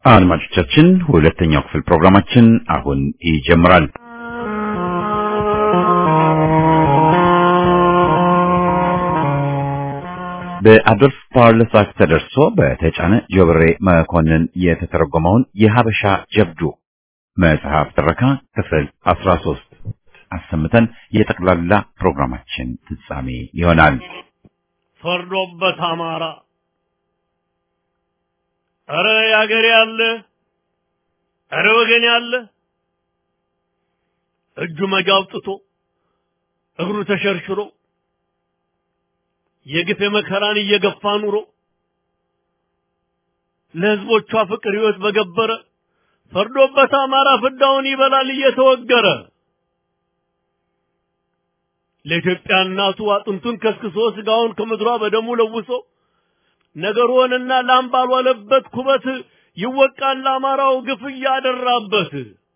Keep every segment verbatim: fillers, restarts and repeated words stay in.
አድማጮቻችን ሁለተኛው ክፍል ፕሮግራማችን አሁን ይጀምራል። በአዶልፍ ፓርለሳክ ተደርሶ በተጫነ ጆብሬ መኮንን የተተረጎመውን የሀበሻ ጀብዱ መጽሐፍ ትረካ ክፍል አስራ ሶስት አሰምተን የጠቅላላ ፕሮግራማችን ፍጻሜ ይሆናል። ፈርዶበት አማራ አረ ያገሬ ያለ አረ ወገን ያለ እጁ መጋውጥቶ እግሩ ተሸርሽሮ የግፍ መከራን እየገፋ ኑሮ ለህዝቦቿ ፍቅር ህይወት በገበረ ፈርዶበት አማራ ፍዳውን ይበላል እየተወገረ ለኢትዮጵያ እናቱ አጥንቱን ከስክሶ ስጋውን ከምድሯ በደሙ ለውሶ ነገሩንና ላምባል ወለበት ኩበት ይወቃል አማራው ግፍ ያደራበት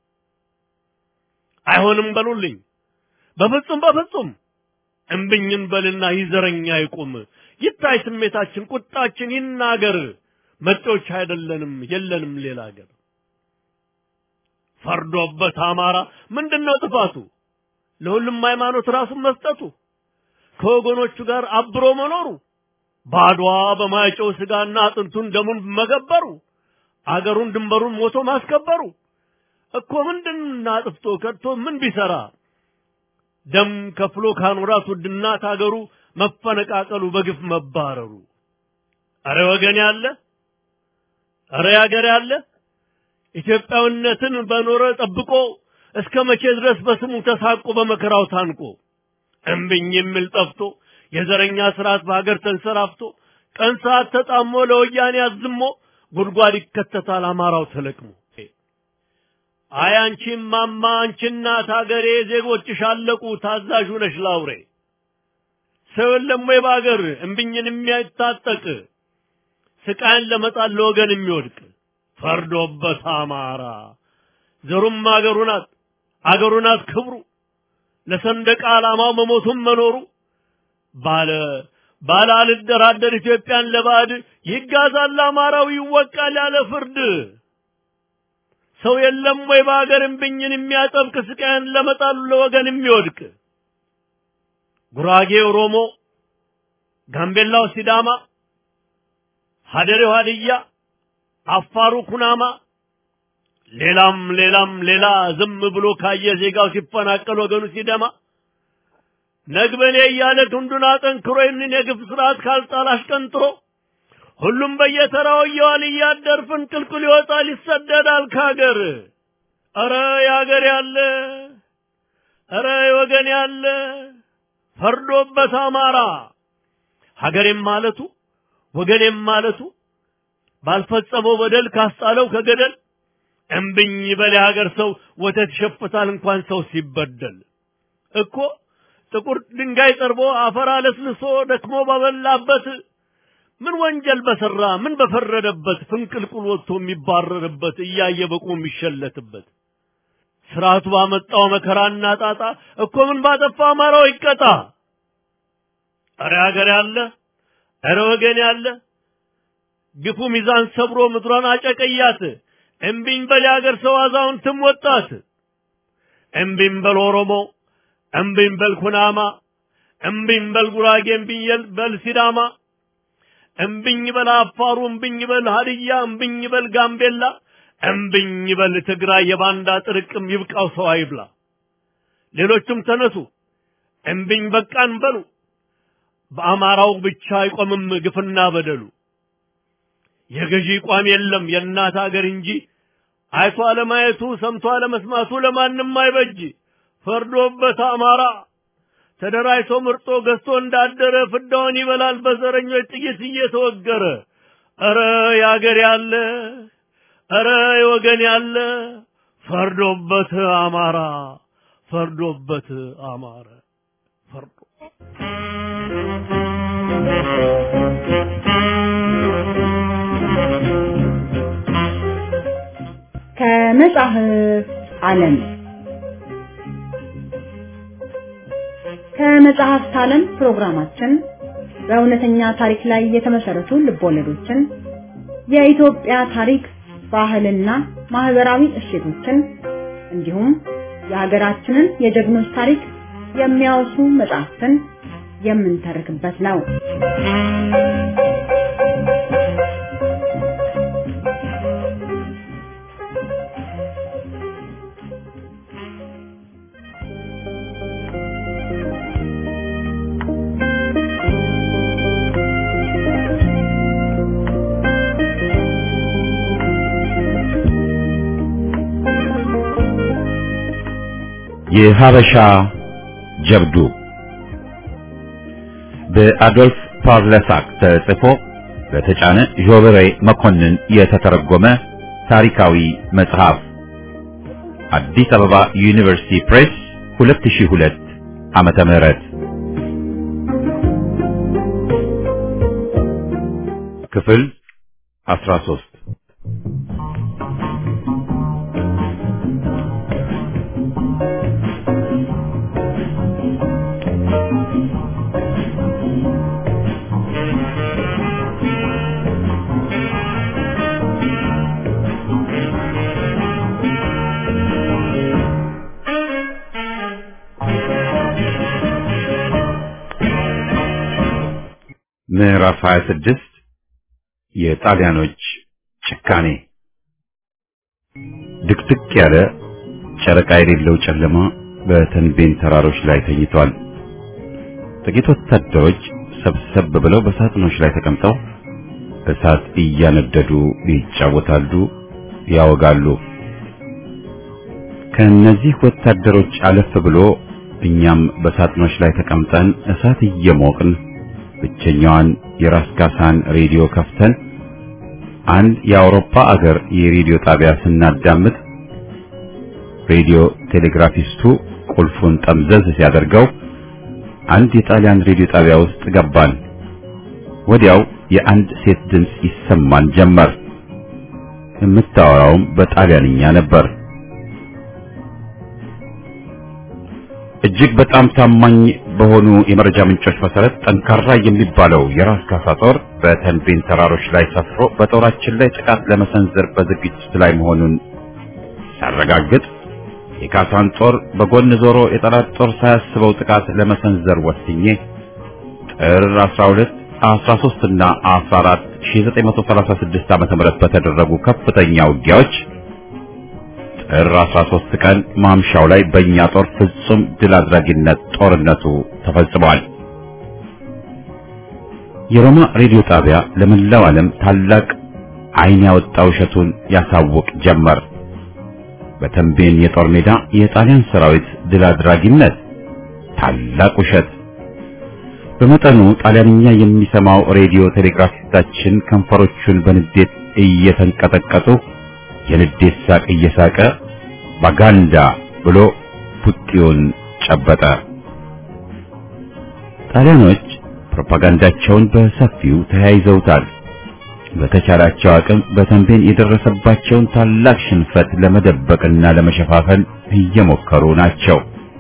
አይሆንም በሉልኝ በፍጹም በፍጹም እምብኝን በልና ይዘረኛ ይቆም ይታይ ስሜታችን ቁጣችን ይናገር መጤዎች አይደለንም የለንም ሌላ ሀገር ፈርዶበት አማራ ምንድነው ጥፋቱ ለሁሉም ሃይማኖት ራሱን መስጠቱ ከወገኖቹ ጋር አብሮ መኖሩ ባዷ በማይጨው ስጋና አጥንቱን ደሙን መገበሩ አገሩን ድንበሩን ሞቶ ማስከበሩ እኮ ምንድነው አጥፍቶ ከርቶ ምን ቢሰራ ደም ከፍሎ ካኖራት ውድና ታገሩ መፈነቃቀሉ በግፍ መባረሩ አረ ወገን ያለ አረ ያገር ያለ ኢትዮጵያዊነትን በኖረ ጠብቆ እስከ መቼ ድረስ በስሙ ተሳቆ በመከራው ታንቆ እምብኝ የሚል ጠፍቶ የዘረኛ ስርዓት በሀገር ተንሰራፍቶ ቀን ሰዓት ተጣሞ ለወያኔ አዝሞ ጉድጓድ ይከተታል አማራው ተለቅሞ አይ አንቺ ማማ አንቺ እናት ሀገሬ ዜጎችሽ አለቁ ታዛዡ ነሽ ላውሬ ሰው ለሞይ ባገር እምብኝን የሚያታጠቅ ስቃይን ለመጣል ለወገን የሚወድቅ ፈርዶበት አማራ ዘሩም አገሩ ናት አገሩ ናት ክብሩ ለሰንደቅ ዓላማው መሞቱም መኖሩ ባለ ባለ አልደራደር ኢትዮጵያን ለባዕድ ይጋዛል አማራው ይወቃል ያለ ፍርድ ሰው የለም ወይ ባገር እምብኝን የሚያጠብቅ ስቃይን ለመጣል ለወገን የሚወድቅ ጉራጌ ኦሮሞ ጋምቤላው ሲዳማ ሀደሬው ሀዲያ አፋሩ ኩናማ ሌላም ሌላም ሌላ ዝም ብሎ ካየ ዜጋው ሲፈናቀል ወገኑ ሲደማ ነግበኔ ያለ ክንዱን አጠንክሮ ይህንን የግፍ ስርዓት ካልጣላሽ ቀንጥሮ ሁሉም በየተራው ይዋል ያደር ፍንቅልቅል ይወጣል ይሰደዳል ካገር አረ ያገር ያለ አረ ወገን ያለ ፈርዶበት አማራ ሀገሬም ማለቱ ወገኔም ማለቱ ባልፈጸመው በደል ካስጣለው ከገደል እምብኝ በል ሀገር ሰው ወተት ይሸፍታል እንኳን ሰው ሲበደል እኮ ጥቁር ድንጋይ ጠርቦ አፈር አለስልሶ ደክሞ ባበላበት ምን ወንጀል በሰራ ምን በፈረደበት ፍንቅልቁል ወጥቶ የሚባረርበት እያየ በቁም የሚሸለትበት ስርዓቱ ባመጣው መከራና ጣጣ እኮ ምን ባጠፋ አማራው ይቀጣ አረ ሀገር ያለ አረ ወገን ያለ ግፉ ሚዛን ሰብሮ ምድሯን አጨቀያት እምቢኝ በል ሀገር ሰው አዛውንትም ወጣት እምቢኝ በል ኦሮሞ እምቢኝ በል ኩናማ እምቢኝ በል ጉራጌ እምቢኝ በል ሲዳማ እምቢኝ በል አፋሩ እምቢኝ በል ሀዲያ እምቢኝ በል ጋምቤላ እምቢኝ በል ትግራይ የባንዳ ጥርቅም ይብቃው ሰው አይብላ ሌሎችም ተነሱ እምቢኝ በቃን በሉ በአማራው ብቻ አይቆምም ግፍና በደሉ የገዢ ቋም የለም የእናት ሀገር እንጂ አይቶ አለማየቱ ሰምቶ አለመስማቱ ለማንም አይበጅ ፈርዶበት አማራ ተደራይቶ ምርጦ ገዝቶ እንዳደረ ፍዳውን ይበላል በዘረኞች ጥይት እየተወገረ አረ ያገር ያለ አረ ወገን ያለ ፈርዶበት አማራ ፈርዶበት አማራ ፈርዶ ከመጽሐፍ ዓለም ከመጽሐፍት ዓለም ፕሮግራማችን በእውነተኛ ታሪክ ላይ የተመሰረቱ ልቦለዶችን፣ የኢትዮጵያ ታሪክ ባህልና ማህበራዊ እሴቶችን እንዲሁም የሀገራችንን የጀግኖች ታሪክ የሚያወሱ መጽሐፍትን የምንተርክበት ነው። የሀበሻ ጀብዱ በአዶልፍ ፓርለሳክ ተጽፎ በተጫነ ጆበሬ መኮንን የተተረጎመ ታሪካዊ መጽሐፍ አዲስ አበባ ዩኒቨርሲቲ ፕሬስ ሁለት ሺህ ሁለት ዓመተ ምህረት ክፍል አስራ ሶስት ምዕራፍ ሃያ ስድስት የጣሊያኖች ጭካኔ። ድቅድቅ ያለ ጨረቃ የሌለው ጨለማ በተንቤን ተራሮች ላይ ተኝቷል። ጥቂት ወታደሮች ሰብሰብ ብለው በሳጥኖች ላይ ተቀምጠው እሳት እያነደዱ ይጫወታሉ፣ ያወጋሉ። ከነዚህ ወታደሮች አለፍ ብሎ እኛም በሳጥኖች ላይ ተቀምጠን እሳት እየሞቅን ብቸኛዋን የራስ ካሳን ሬዲዮ ከፍተን አንድ የአውሮፓ አገር የሬዲዮ ጣቢያ ስናዳምጥ ሬዲዮ ቴሌግራፊስቱ ቁልፉን ጠምዘዝ ሲያደርገው አንድ የጣሊያን ሬዲዮ ጣቢያ ውስጥ ገባን። ወዲያው የአንድ ሴት ድምጽ ይሰማን ጀመር። የምታወራውም በጣሊያንኛ ነበር። እጅግ በጣም ታማኝ በሆኑ የመረጃ ምንጮች መሰረት ጠንካራ የሚባለው የራስ ካሳ ጦር በተንቤን ተራሮች ላይ ሰፍሮ በጦራችን ላይ ጥቃት ለመሰንዘር በዝግጅት ላይ መሆኑን ሳረጋግጥ የካሳን ጦር በጎን ዞሮ የጠላት ጦር ሳያስበው ጥቃት ለመሰንዘር ወስኜ ጥር አስራ ሁለት አስራ ሶስት እና አስራ አራት ሺህ ዘጠኝ መቶ ሰላሳ ስድስት ዓመተ ምህረት በተደረጉ ከፍተኛ ውጊያዎች ጥር አስራ ሶስት ቀን ማምሻው ላይ በእኛ ጦር ፍጹም ድል አድራጊነት ጦርነቱ ተፈጽሟል። የሮማ ሬዲዮ ጣቢያ ለመላው ዓለም ታላቅ ዓይን ያወጣ ውሸቱን ያሳውቅ ጀመር። በተንቤን የጦር ሜዳ የጣሊያን ሰራዊት ድል አድራጊነት ታላቅ ውሸት። በመጠኑ ጣሊያንኛ የሚሰማው ሬዲዮ ቴሌግራፊስታችን ከንፈሮቹን በንዴት እየተንቀጠቀጡ የንዴት ሳቅ እየሳቀ ባጋንዳ ብሎ ፑጢውን ጨበጠ። ጣሊያኖች ፕሮፓጋንዳቸውን በሰፊው ተያይዘውታል። በተቻላቸው አቅም በተንቤን የደረሰባቸውን ታላቅ ሽንፈት ለመደበቅና ለመሸፋፈን እየሞከሩ ናቸው።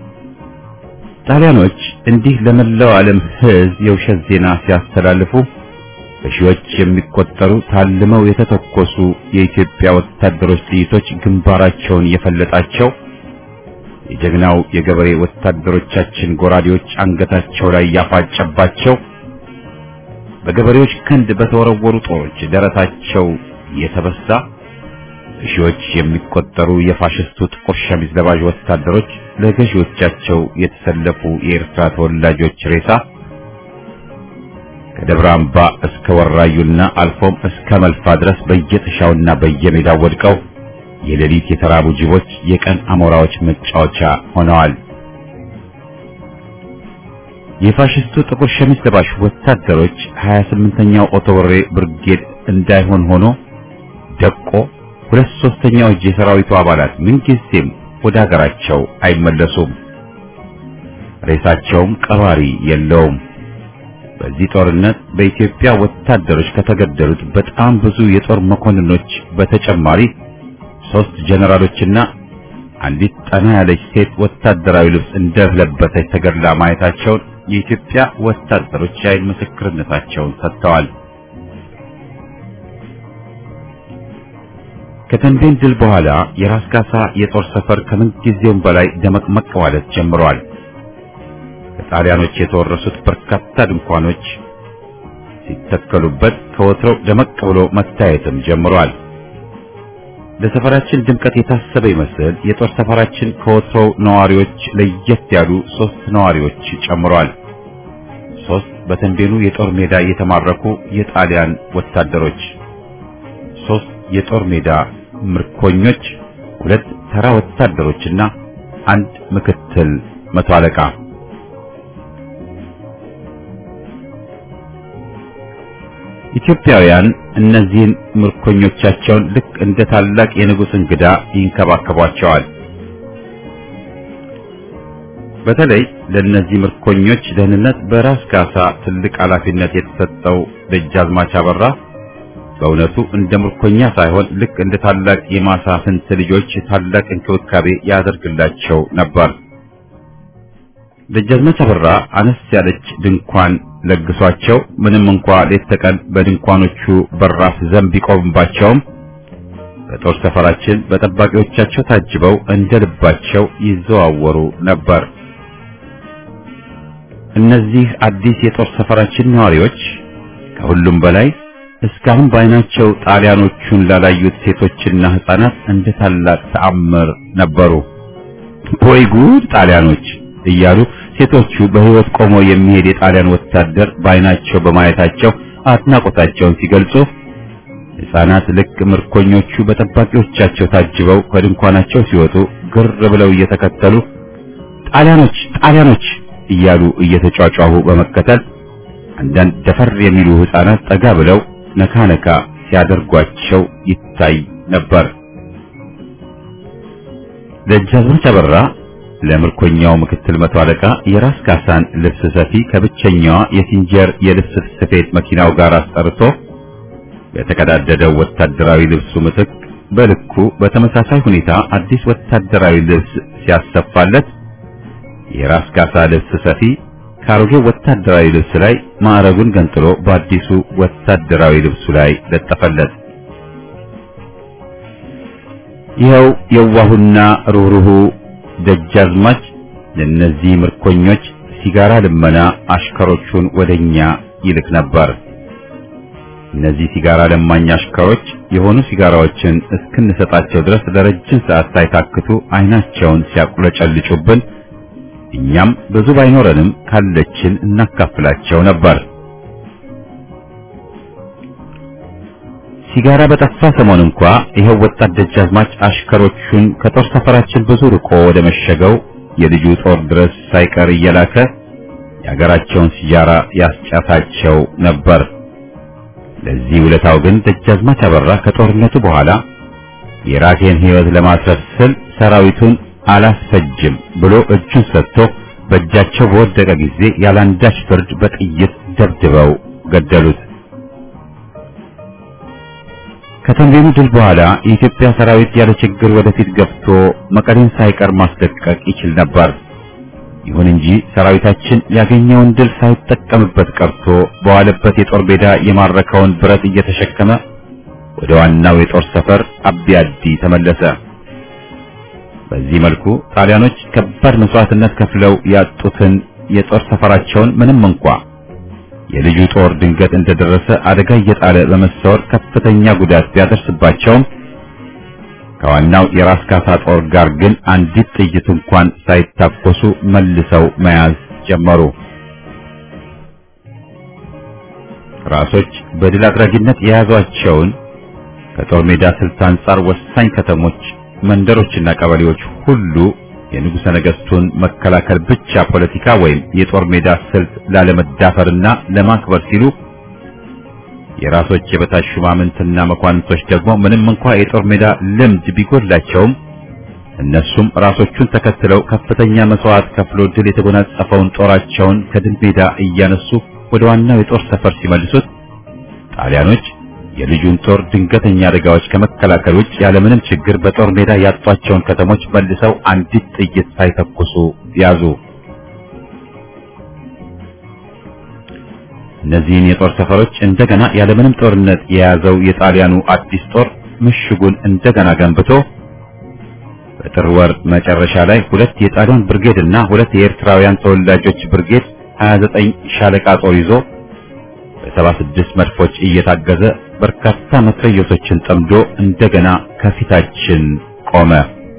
ጣሊያኖች እንዲህ ለመላው ዓለም ሕዝብ የውሸት ዜና ሲያስተላልፉ በሺዎች የሚቆጠሩ ታልመው የተተኮሱ የኢትዮጵያ ወታደሮች ጥይቶች ግንባራቸውን የፈለጣቸው፣ የጀግናው የገበሬ ወታደሮቻችን ጎራዴዎች አንገታቸው ላይ ያፋጨባቸው፣ በገበሬዎች ክንድ በተወረወሩ ጦሮች ደረታቸው የተበሳ፣ በሺዎች የሚቆጠሩ የፋሽስቱ ጥቁር ሸሚዝ ለባዥ ወታደሮች ለገዢዎቻቸው የተሰለፉ የኤርትራ ተወላጆች ሬሳ ከደብረ አምባ እስከ ወራዩና አልፎም እስከ መልፋ ድረስ በየጥሻውና በየሜዳው ወድቀው የሌሊት የተራቡ ጅቦች የቀን አሞራዎች መጫወቻ ሆነዋል። የፋሽስቱ ጥቁር ሸሚዝ ለባሽ ወታደሮች ሀያ ስምንተኛው ኦቶወሬ ብርጌድ እንዳይሆን ሆኖ ደቆ ሁለት ሶስተኛው እጅ የሰራዊቱ አባላት ምንጊዜም ወደ ሀገራቸው አይመለሱም። ሬሳቸውም ቀባሪ የለውም። በዚህ ጦርነት በኢትዮጵያ ወታደሮች ከተገደሉት በጣም ብዙ የጦር መኮንኖች በተጨማሪ ሶስት ጀነራሎችና አንዲት ጠና ያለች ሴት ወታደራዊ ልብስ እንደለበሰች ተገድላ ማየታቸውን የኢትዮጵያ ወታደሮች የዓይን ምስክርነታቸውን ሰጥተዋል። ከተንቤን ድል በኋላ የራስ ካሳ የጦር ሰፈር ከምንጊዜውም በላይ ደመቅመቅ ማለት ጀምሯል። ከጣሊያኖች የተወረሱት በርካታ ድንኳኖች ሲተከሉበት ከወትሮው ደመቅ ብሎ መታየትም ጀምሯል። ለሰፈራችን ድምቀት የታሰበ ይመስል የጦር ሰፈራችን ከወትሮው ነዋሪዎች ለየት ያሉ ሶስት ነዋሪዎች ጨምሯል። ሶስት በተንቤኑ የጦር ሜዳ የተማረኩ የጣሊያን ወታደሮች፣ ሶስት የጦር ሜዳ ምርኮኞች፣ ሁለት ተራ ወታደሮችና አንድ ምክትል መቶ አለቃ። ኢትዮጵያውያን እነዚህን ምርኮኞቻቸውን ልክ እንደ ታላቅ የንጉሥ እንግዳ ይንከባከቧቸዋል። በተለይ ለእነዚህ ምርኮኞች ደህንነት በራስ ካሳ ትልቅ ኃላፊነት የተሰጠው ደጃዝማች አበራ በእውነቱ እንደ ምርኮኛ ሳይሆን ልክ እንደ ታላቅ የማሳፍንት ልጆች ታላቅ እንክብካቤ ያደርግላቸው ነበር። ደጃዝማች አበራ አነስ ያለች ድንኳን ለግሷቸው ምንም እንኳ ሌት ተቀን በድንኳኖቹ በራፍ ዘንብ ቢቆምባቸውም በጦር ሰፈራችን በጠባቂዎቻቸው ታጅበው እንደ ልባቸው ይዘዋወሩ ነበር። እነዚህ አዲስ የጦር ሰፈራችን ነዋሪዎች ከሁሉም በላይ እስካሁን ባይናቸው ጣሊያኖቹን ላላዩት ሴቶችና ሕፃናት እንደ ታላቅ ተአምር ነበሩ። ወይ ጉድ ጣሊያኖች እያሉ ሴቶቹ በሕይወት ቆሞ የሚሄድ የጣሊያን ወታደር ባይናቸው በማየታቸው አድናቆታቸውን ሲገልጹ፣ ሕፃናት ልክ ምርኮኞቹ በጠባቂዎቻቸው ታጅበው ከድንኳናቸው ሲወጡ ግር ብለው እየተከተሉ ጣሊያኖች ጣሊያኖች እያሉ እየተጫጫሁ በመከተል አንዳንድ ደፈር የሚሉ ሕፃናት ጠጋ ብለው ነካ ነካ ሲያደርጓቸው ይታይ ነበር። ደጃዝማች አበራ ለምርኮኛው ምክትል መቶ አለቃ የራስ ካሳን ልብስ ሰፊ ከብቸኛዋ የሲንጀር የልብስ ስፌት መኪናው ጋር አስጠርቶ በተቀዳደደው ወታደራዊ ልብሱ ምትክ በልኩ በተመሳሳይ ሁኔታ አዲስ ወታደራዊ ልብስ ሲያሰፋለት የራስ ካሳ ልብስ ሰፊ ካሮጌው ወታደራዊ ልብስ ላይ ማዕረጉን ገንጥሎ በአዲሱ ወታደራዊ ልብሱ ላይ ለጠፈለት። ይኸው የዋሁና ሩህሩሁ ደጃዝማች ለነዚህ ምርኮኞች ሲጋራ ልመና አሽከሮቹን ወደኛ ይልክ ነበር። እነዚህ ሲጋራ ለማኝ አሽከሮች የሆኑ ሲጋራዎችን እስክንሰጣቸው ድረስ ለረጅም ሰዓት ሳይታክቱ አይናቸውን ሲያቁለጨልጩብን እኛም ብዙ ባይኖረንም ካለችን እናካፍላቸው ነበር። ሲጋራ በጠፋ ሰሞን እንኳ ይሄው ወጣት ደጃዝማች አሽከሮቹን ከጦር ሰፈራችን ብዙ ርቆ ወደ መሸገው የልጁ ጦር ድረስ ሳይቀር እየላከ የሀገራቸውን ሲጋራ ያስጫታቸው ነበር። ለዚህ ውለታው ግን ደጃዝማች አበራ ከጦርነቱ በኋላ የራሴን ሕይወት ለማትረፍ ስል ሰራዊቱን አላስፈጅም ብሎ እጁን ሰጥቶ በእጃቸው በወደቀ ጊዜ ያላንዳች ፍርድ በጥይት ደብድበው ገደሉት። ከተንቤኑ ድል በኋላ የኢትዮጵያ ሰራዊት ያለ ችግር ወደፊት ገብቶ መቀሌን ሳይቀር ማስለቀቅ ይችል ነበር። ይሁን እንጂ ሰራዊታችን ያገኘውን ድል ሳይጠቀምበት ቀርቶ በዋለበት የጦር ሜዳ የማረከውን ብረት እየተሸከመ ወደ ዋናው የጦር ሰፈር አቢያዲ ተመለሰ። በዚህ መልኩ ጣሊያኖች ከባድ መስዋዕትነት ከፍለው ያጡትን የጦር ሰፈራቸውን ምንም እንኳ የልጁ ጦር ድንገት እንደደረሰ አደጋ እየጣለ በመሰወር ከፍተኛ ጉዳት ቢያደርስባቸውም ከዋናው የራስ ካሳ ጦር ጋር ግን አንዲት ጥይት እንኳን ሳይታኮሱ መልሰው መያዝ ጀመሩ። ራሶች በድል አድራጊነት የያዟቸውን ከጦር ሜዳ ስልት አንጻር ወሳኝ ከተሞች፣ መንደሮችና ቀበሌዎች ሁሉ የንጉሠ ነገሥቱን መከላከል ብቻ ፖለቲካ ወይም የጦር ሜዳ ስልት ላለመዳፈርና ለማክበር ሲሉ የራሶች የበታች ሹማምንትና መኳንንቶች ደግሞ ምንም እንኳን የጦር ሜዳ ልምድ ቢጎድላቸውም እነሱም ራሶቹን ተከትለው ከፍተኛ መስዋዕት ከፍሎ ድል የተጎናጸፈውን ጦራቸውን ከድል ሜዳ እያነሱ ወደ ዋናው የጦር ሰፈር ሲመልሱት ጣሊያኖች የልጁን ጦር ድንገተኛ አደጋዎች ከመከላከል ውጭ ያለምንም ችግር በጦር ሜዳ ያጧቸውን ከተሞች መልሰው አንዲት ጥይት ሳይተኩሱ ያዙ። እነዚህን የጦር ሰፈሮች እንደገና ያለምንም ጦርነት የያዘው የጣሊያኑ አዲስ ጦር ምሽጉን እንደገና ገንብቶ በጥር ወር መጨረሻ ላይ ሁለት የጣሊያን ብርጌድና ሁለት የኤርትራውያን ተወላጆች ብርጌድ ሀያ ዘጠኝ ሻለቃ ጦር ይዞ በሰባ ስድስት መድፎች እየታገዘ በርካታ መትረየሶችን ጠምዶ እንደገና ከፊታችን ቆመ።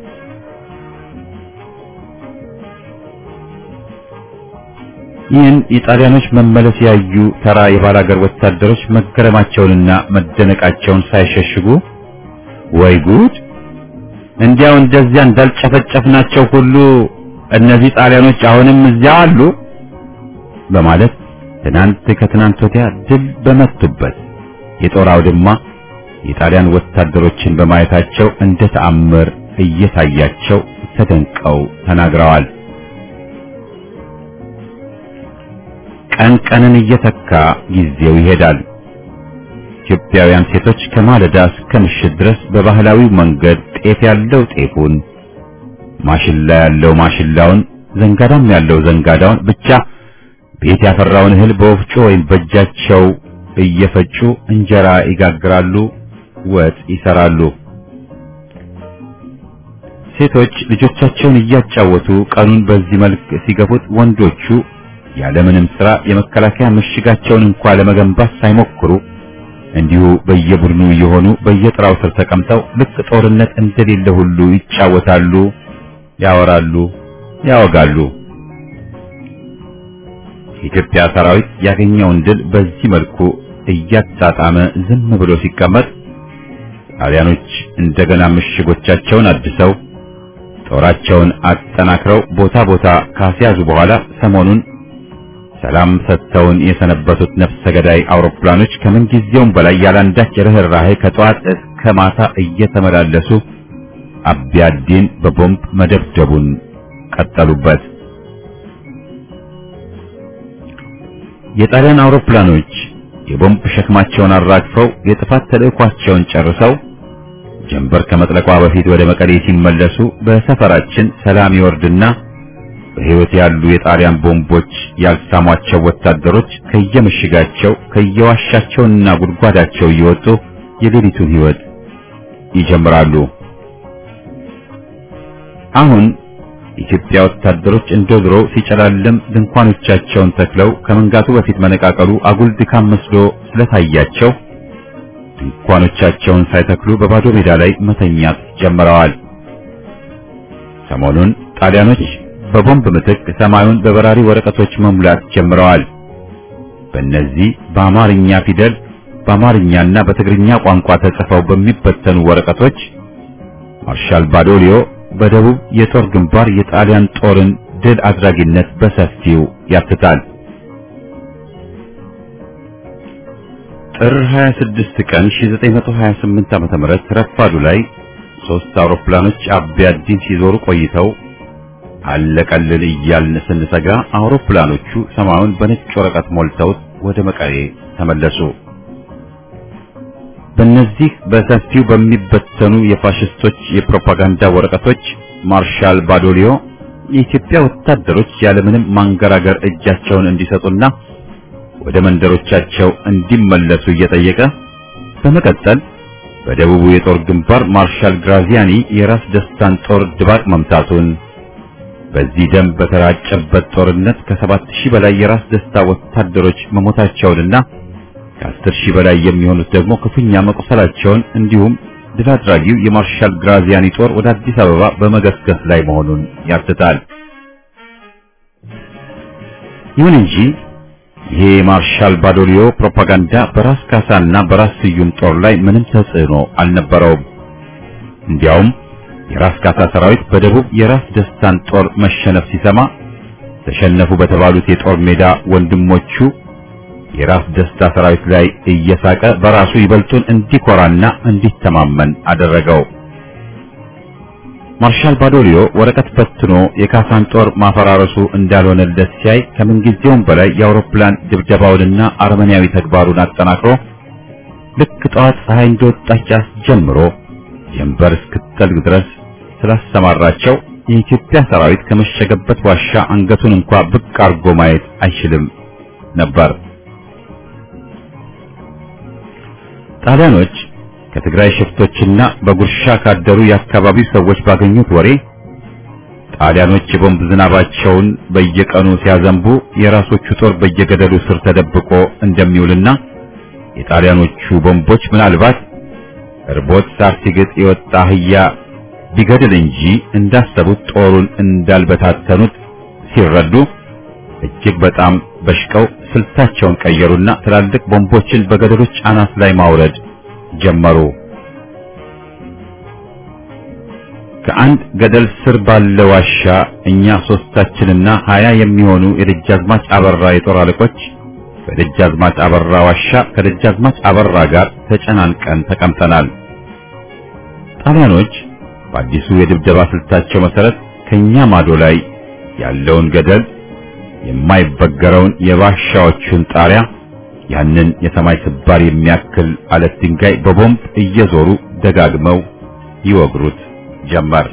ይህን የጣሊያኖች መመለስ ያዩ ተራ የባላገር ወታደሮች መገረማቸውንና መደነቃቸውን ሳይሸሽጉ ወይ ጉድ! እንዲያው እንደዚያ እንዳልጨፈጨፍናቸው ሁሉ እነዚህ ጣሊያኖች አሁንም እዚያ አሉ በማለት ትናንት ከትናንት ወዲያ ድል በመቱበት የጦር አውድማ የጣሊያን ወታደሮችን በማየታቸው እንደ ተአምር እየታያቸው ተደንቀው ተናግረዋል። ቀን ቀንን እየተካ ጊዜው ይሄዳል። ኢትዮጵያውያን ሴቶች ከማለዳ እስከ ምሽት ድረስ በባህላዊው መንገድ ጤፍ ያለው ጤፉን፣ ማሽላ ያለው ማሽላውን፣ ዘንጋዳም ያለው ዘንጋዳውን ብቻ ቤት ያፈራውን እህል በወፍጮ ወይም በእጃቸው እየፈጩ እንጀራ ይጋግራሉ፣ ወጥ ይሰራሉ። ሴቶች ልጆቻቸውን እያጫወቱ ቀኑን በዚህ መልክ ሲገፉት፣ ወንዶቹ ያለምንም ሥራ የመከላከያ ምሽጋቸውን እንኳን ለመገንባት ሳይሞክሩ እንዲሁ በየቡድኑ የሆኑ በየጥራው ስር ተቀምጠው ልክ ጦርነት እንደሌለ ሁሉ ይጫወታሉ፣ ያወራሉ፣ ያወጋሉ። የኢትዮጵያ ሰራዊት ያገኘውን ድል በዚህ መልኩ እያጣጣመ ዝም ብሎ ሲቀመጥ ጣሊያኖች እንደገና ምሽጎቻቸውን አድሰው ጦራቸውን አጠናክረው ቦታ ቦታ ካስያዙ በኋላ ሰሞኑን ሰላም ሰጥተውን የሰነበቱት ነፍሰ ገዳይ አውሮፕላኖች ከምን ጊዜውም በላይ ያላንዳች ርህራሄ ከጠዋት እስከ ማታ እየተመላለሱ አቢያዲን በቦምብ መደብደቡን ቀጠሉበት። የጣሊያን አውሮፕላኖች የቦምብ ሸክማቸውን አራግፈው የጥፋት ተልዕኳቸውን ጨርሰው ጀንበር ከመጥለቋ በፊት ወደ መቀሌ ሲመለሱ በሰፈራችን ሰላም ይወርድና በሕይወት ያሉ የጣሊያን ቦምቦች ያልሳሟቸው ወታደሮች ከየምሽጋቸው ከየዋሻቸውና ጉድጓዳቸው እየወጡ የሌሊቱን ሕይወት ይጀምራሉ። አሁን ኢትዮጵያ ወታደሮች እንደድሮ ሲጨላለም ድንኳኖቻቸውን ተክለው ከመንጋቱ በፊት መነቃቀሉ አጉል ድካም መስሎ ስለታያቸው ድንኳኖቻቸውን ሳይተክሉ በባዶ ሜዳ ላይ መተኛት ጀምረዋል። ሰሞኑን ጣሊያኖች በቦምብ ምትክ ሰማዩን በበራሪ ወረቀቶች መሙላት ጀምረዋል። በእነዚህ በአማርኛ ፊደል በአማርኛና በትግርኛ ቋንቋ ተጽፈው በሚበተኑ ወረቀቶች ማርሻል ባዶሊዮ በደቡብ የጦር ግንባር የጣሊያን ጦርን ድል አድራጊነት በሰፊው ያትታል። ጥር ሀያ ስድስት ቀን ሺህ ዘጠኝ መቶ ሀያ ስምንት ዓመተ ምህረት ረፋዱ ላይ ሶስት አውሮፕላኖች አቢያዲን ሲዞሩ ቆይተው አለቀልል እያልን ስንሰጋ አውሮፕላኖቹ ሰማዩን በነጭ ወረቀት ሞልተውት ወደ መቀሌ ተመለሱ። በእነዚህ በሰፊው በሚበተኑ የፋሽስቶች የፕሮፓጋንዳ ወረቀቶች ማርሻል ባዶሊዮ የኢትዮጵያ ወታደሮች ያለምንም ማንገራገር እጃቸውን እንዲሰጡና ወደ መንደሮቻቸው እንዲመለሱ እየጠየቀ በመቀጠል በደቡቡ የጦር ግንባር ማርሻል ግራዚያኒ የራስ ደስታን ጦር ድባቅ መምታቱን በዚህ ደም በተራጨበት ጦርነት ከሰባት ሺህ በላይ የራስ ደስታ ወታደሮች መሞታቸውንና ከአስር ሺህ በላይ የሚሆኑት ደግሞ ክፉኛ መቁሰላቸውን እንዲሁም ድል አድራጊው የማርሻል ግራዚያኒ ጦር ወደ አዲስ አበባ በመገስገስ ላይ መሆኑን ያትታል። ይሁን እንጂ ይሄ ማርሻል ባዶሊዮ ፕሮፓጋንዳ በራስ ካሳና በራስ ስዩም ጦር ላይ ምንም ተጽዕኖ አልነበረውም። እንዲያውም የራስ ካሳ ሰራዊት በደቡብ የራስ ደስታን ጦር መሸነፍ ሲሰማ ተሸነፉ በተባሉት የጦር ሜዳ ወንድሞቹ የራስ ደስታ ሰራዊት ላይ እየሳቀ በራሱ ይበልጡን እንዲኮራና እንዲተማመን አደረገው። ማርሻል ባዶሊዮ ወረቀት በትኖ የካሳን ጦር ማፈራረሱ እንዳልሆነለት ሲያይ ከምንጊዜውም በላይ የአውሮፕላን ድብደባውንና አረመኔያዊ ተግባሩን አጠናክሮ ልክ ጠዋት ፀሐይ እንደወጣች ጀምሮ ጀንበር እስክትጠልቅ ድረስ ስላሰማራቸው የኢትዮጵያ ሰራዊት ከመሸገበት ዋሻ አንገቱን እንኳን ብቅ አርጎ ማየት አይችልም ነበር። ጣሊያኖች ከትግራይ ሽፍቶችና በጉርሻ ካደሩ የአካባቢው ሰዎች ባገኙት ወሬ ጣሊያኖች የቦምብ ዝናባቸውን በየቀኑ ሲያዘንቡ የራሶቹ ጦር በየገደሉ ስር ተደብቆ እንደሚውልና የጣሊያኖቹ ቦምቦች ምናልባት እርቦት ሳር ሲግጥ የወጣ አህያ ቢገድል እንጂ እንዳሰቡት ጦሩን እንዳልበታተኑት ሲረዱ እጅግ በጣም በሽቀው ስልታቸውን ቀየሩና ትላልቅ ቦምቦችን በገደሎች አናት ላይ ማውረድ ጀመሩ። ከአንድ ገደል ስር ባለ ዋሻ እኛ ሶስታችንና ሀያ የሚሆኑ የደጃዝማች አበራ የጦር አለቆች በደጃዝማች አበራ ዋሻ ከደጃዝማች አበራ ጋር ተጨናንቀን ተቀምጠናል። ጣሊያኖች በአዲሱ የድብደባ ስልታቸው መሰረት ከኛ ማዶ ላይ ያለውን ገደል የማይበገረውን የዋሻዎቹን ጣሪያ ያንን የሰማይ ስባር የሚያክል አለት ድንጋይ በቦምብ እየዞሩ ደጋግመው ይወግሩት ጀመር።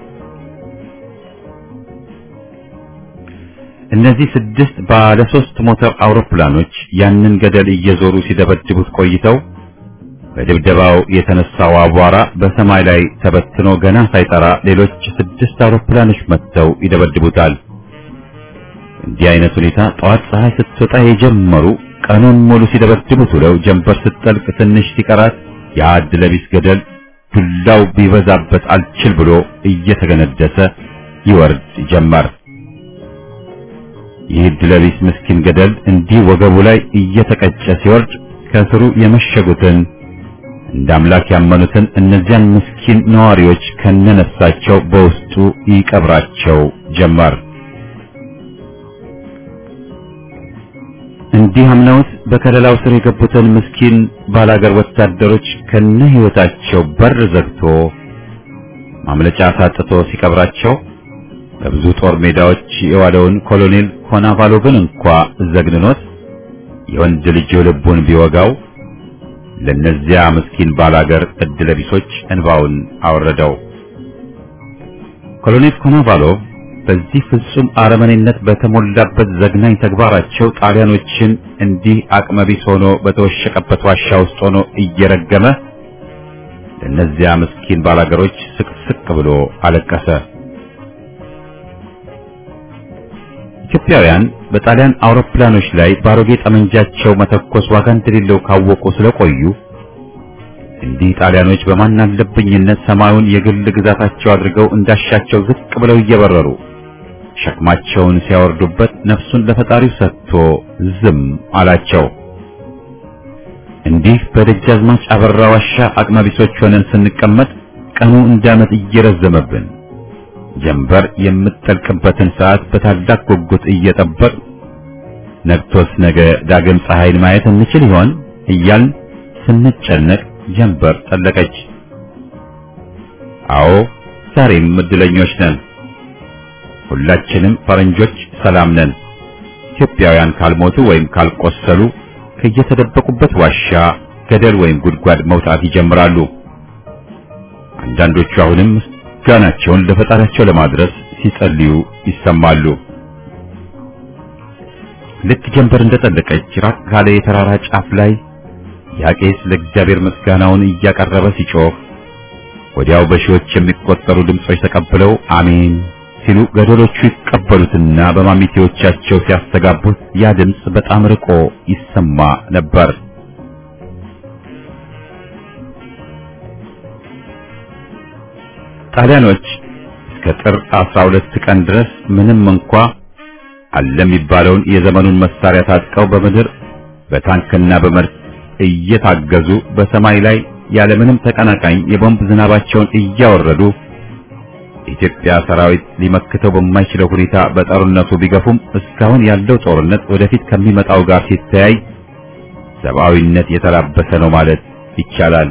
እነዚህ ስድስት ባለ ሶስት ሞተር አውሮፕላኖች ያንን ገደል እየዞሩ ሲደበድቡት ቆይተው በድብደባው የተነሳው አቧራ በሰማይ ላይ ተበትኖ ገና ሳይጠራ ሌሎች ስድስት አውሮፕላኖች መጥተው ይደበድቡታል። እንዲህ አይነት ሁኔታ ጠዋት ፀሐይ ስትወጣ የጀመሩ ቀኑን ሙሉ ሲደበድቡት ውለው ጀንበር ስትጠልቅ ትንሽ ሲቀራት ያ ዕድለቢስ ገደል ዱላው ቢበዛበት አልችል ብሎ እየተገነደሰ ይወርድ ጀመር። ይህ ዕድለቢስ ምስኪን ገደል እንዲህ ወገቡ ላይ እየተቀጨ ሲወርድ ከስሩ የመሸጉትን እንደ አምላክ ያመኑትን እነዚያን ምስኪን ነዋሪዎች ከነነፍሳቸው በውስጡ ይቀብራቸው ጀመር። እንዲህ አምነውት በከለላው ስር የገቡትን ምስኪን ባላገር ወታደሮች ከነ ሕይወታቸው በር ዘግቶ ማምለጫ ሳጥቶ ሲቀብራቸው በብዙ ጦር ሜዳዎች የዋለውን ኮሎኔል ኮናቫሎቭን እንኳ ዘግንኖት የወንድ ልጅ ልቡን ቢወጋው ለነዚያ ምስኪን ባላገር ዕድለቢሶች እንባውን አወረደው። ኮሎኔል ኮናቫሎቭ በዚህ ፍጹም አረመኔነት በተሞላበት ዘግናኝ ተግባራቸው ጣሊያኖችን እንዲህ አቅመቢስ ሆኖ በተወሸቀበት ዋሻ ውስጥ ሆኖ እየረገመ ለነዚያ ምስኪን ባላገሮች ስቅስቅ ብሎ አለቀሰ። ኢትዮጵያውያን በጣሊያን አውሮፕላኖች ላይ ባሮጌ ጠመንጃቸው መተኮስ ዋጋ እንደሌለው ካወቁ ስለቆዩ እንዲህ ጣሊያኖች በማናለብኝነት ሰማዩን የግል ግዛታቸው አድርገው እንዳሻቸው ዝቅ ብለው እየበረሩ ሸክማቸውን ሲያወርዱበት ነፍሱን ለፈጣሪው ሰጥቶ ዝም አላቸው። እንዲህ በደጃዝማች አበራ ዋሻ አቅመቢሶች ሆነን ስንቀመጥ ቀኑ እንዳመት እየረዘመብን ጀንበር የምትጠልቅበትን ሰዓት በታላቅ ጉጉት እየጠበቅ ነግቶስ ነገ ዳግም ፀሐይን ማየት እንችል ይሆን እያልን ስንጨነቅ ጀንበር ጠለቀች። አዎ ዛሬም እድለኞች ነን። ሁላችንም ፈረንጆች ሰላም ነን። ኢትዮጵያውያን ካልሞቱ ወይም ካልቆሰሉ ከየተደበቁበት ዋሻ ገደል ወይም ጉድጓድ መውጣት ይጀምራሉ። አንዳንዶቹ አሁንም ምስጋናቸውን ለፈጣሪያቸው ለማድረስ ሲጸልዩ ይሰማሉ። ልክ ጀንበር እንደጠለቀች ራቅ ካለ የተራራ ጫፍ ላይ ያቄስ ለእግዚአብሔር ምስጋናውን እያቀረበ ሲጮህ ወዲያው በሺዎች የሚቆጠሩ ድምጾች ተቀብለው አሜን ሲሉ ገደሎቹ ይቀበሉትና በማሚቴዎቻቸው ሲያስተጋቡት ያ ድምጽ በጣም ርቆ ይሰማ ነበር። ጣሊያኖች እስከ ጥር አስራ ሁለት ቀን ድረስ ምንም እንኳ አለ የሚባለውን የዘመኑን መሳሪያ ታጥቀው በምድር በታንክና በመድፍ እየታገዙ በሰማይ ላይ ያለምንም ተቀናቃኝ የቦምብ ዝናባቸውን እያወረዱ የኢትዮጵያ ሰራዊት ሊመክተው በማይችለው ሁኔታ በጦርነቱ ቢገፉም እስካሁን ያለው ጦርነት ወደፊት ከሚመጣው ጋር ሲተያይ ሰብአዊነት የተላበሰ ነው ማለት ይቻላል።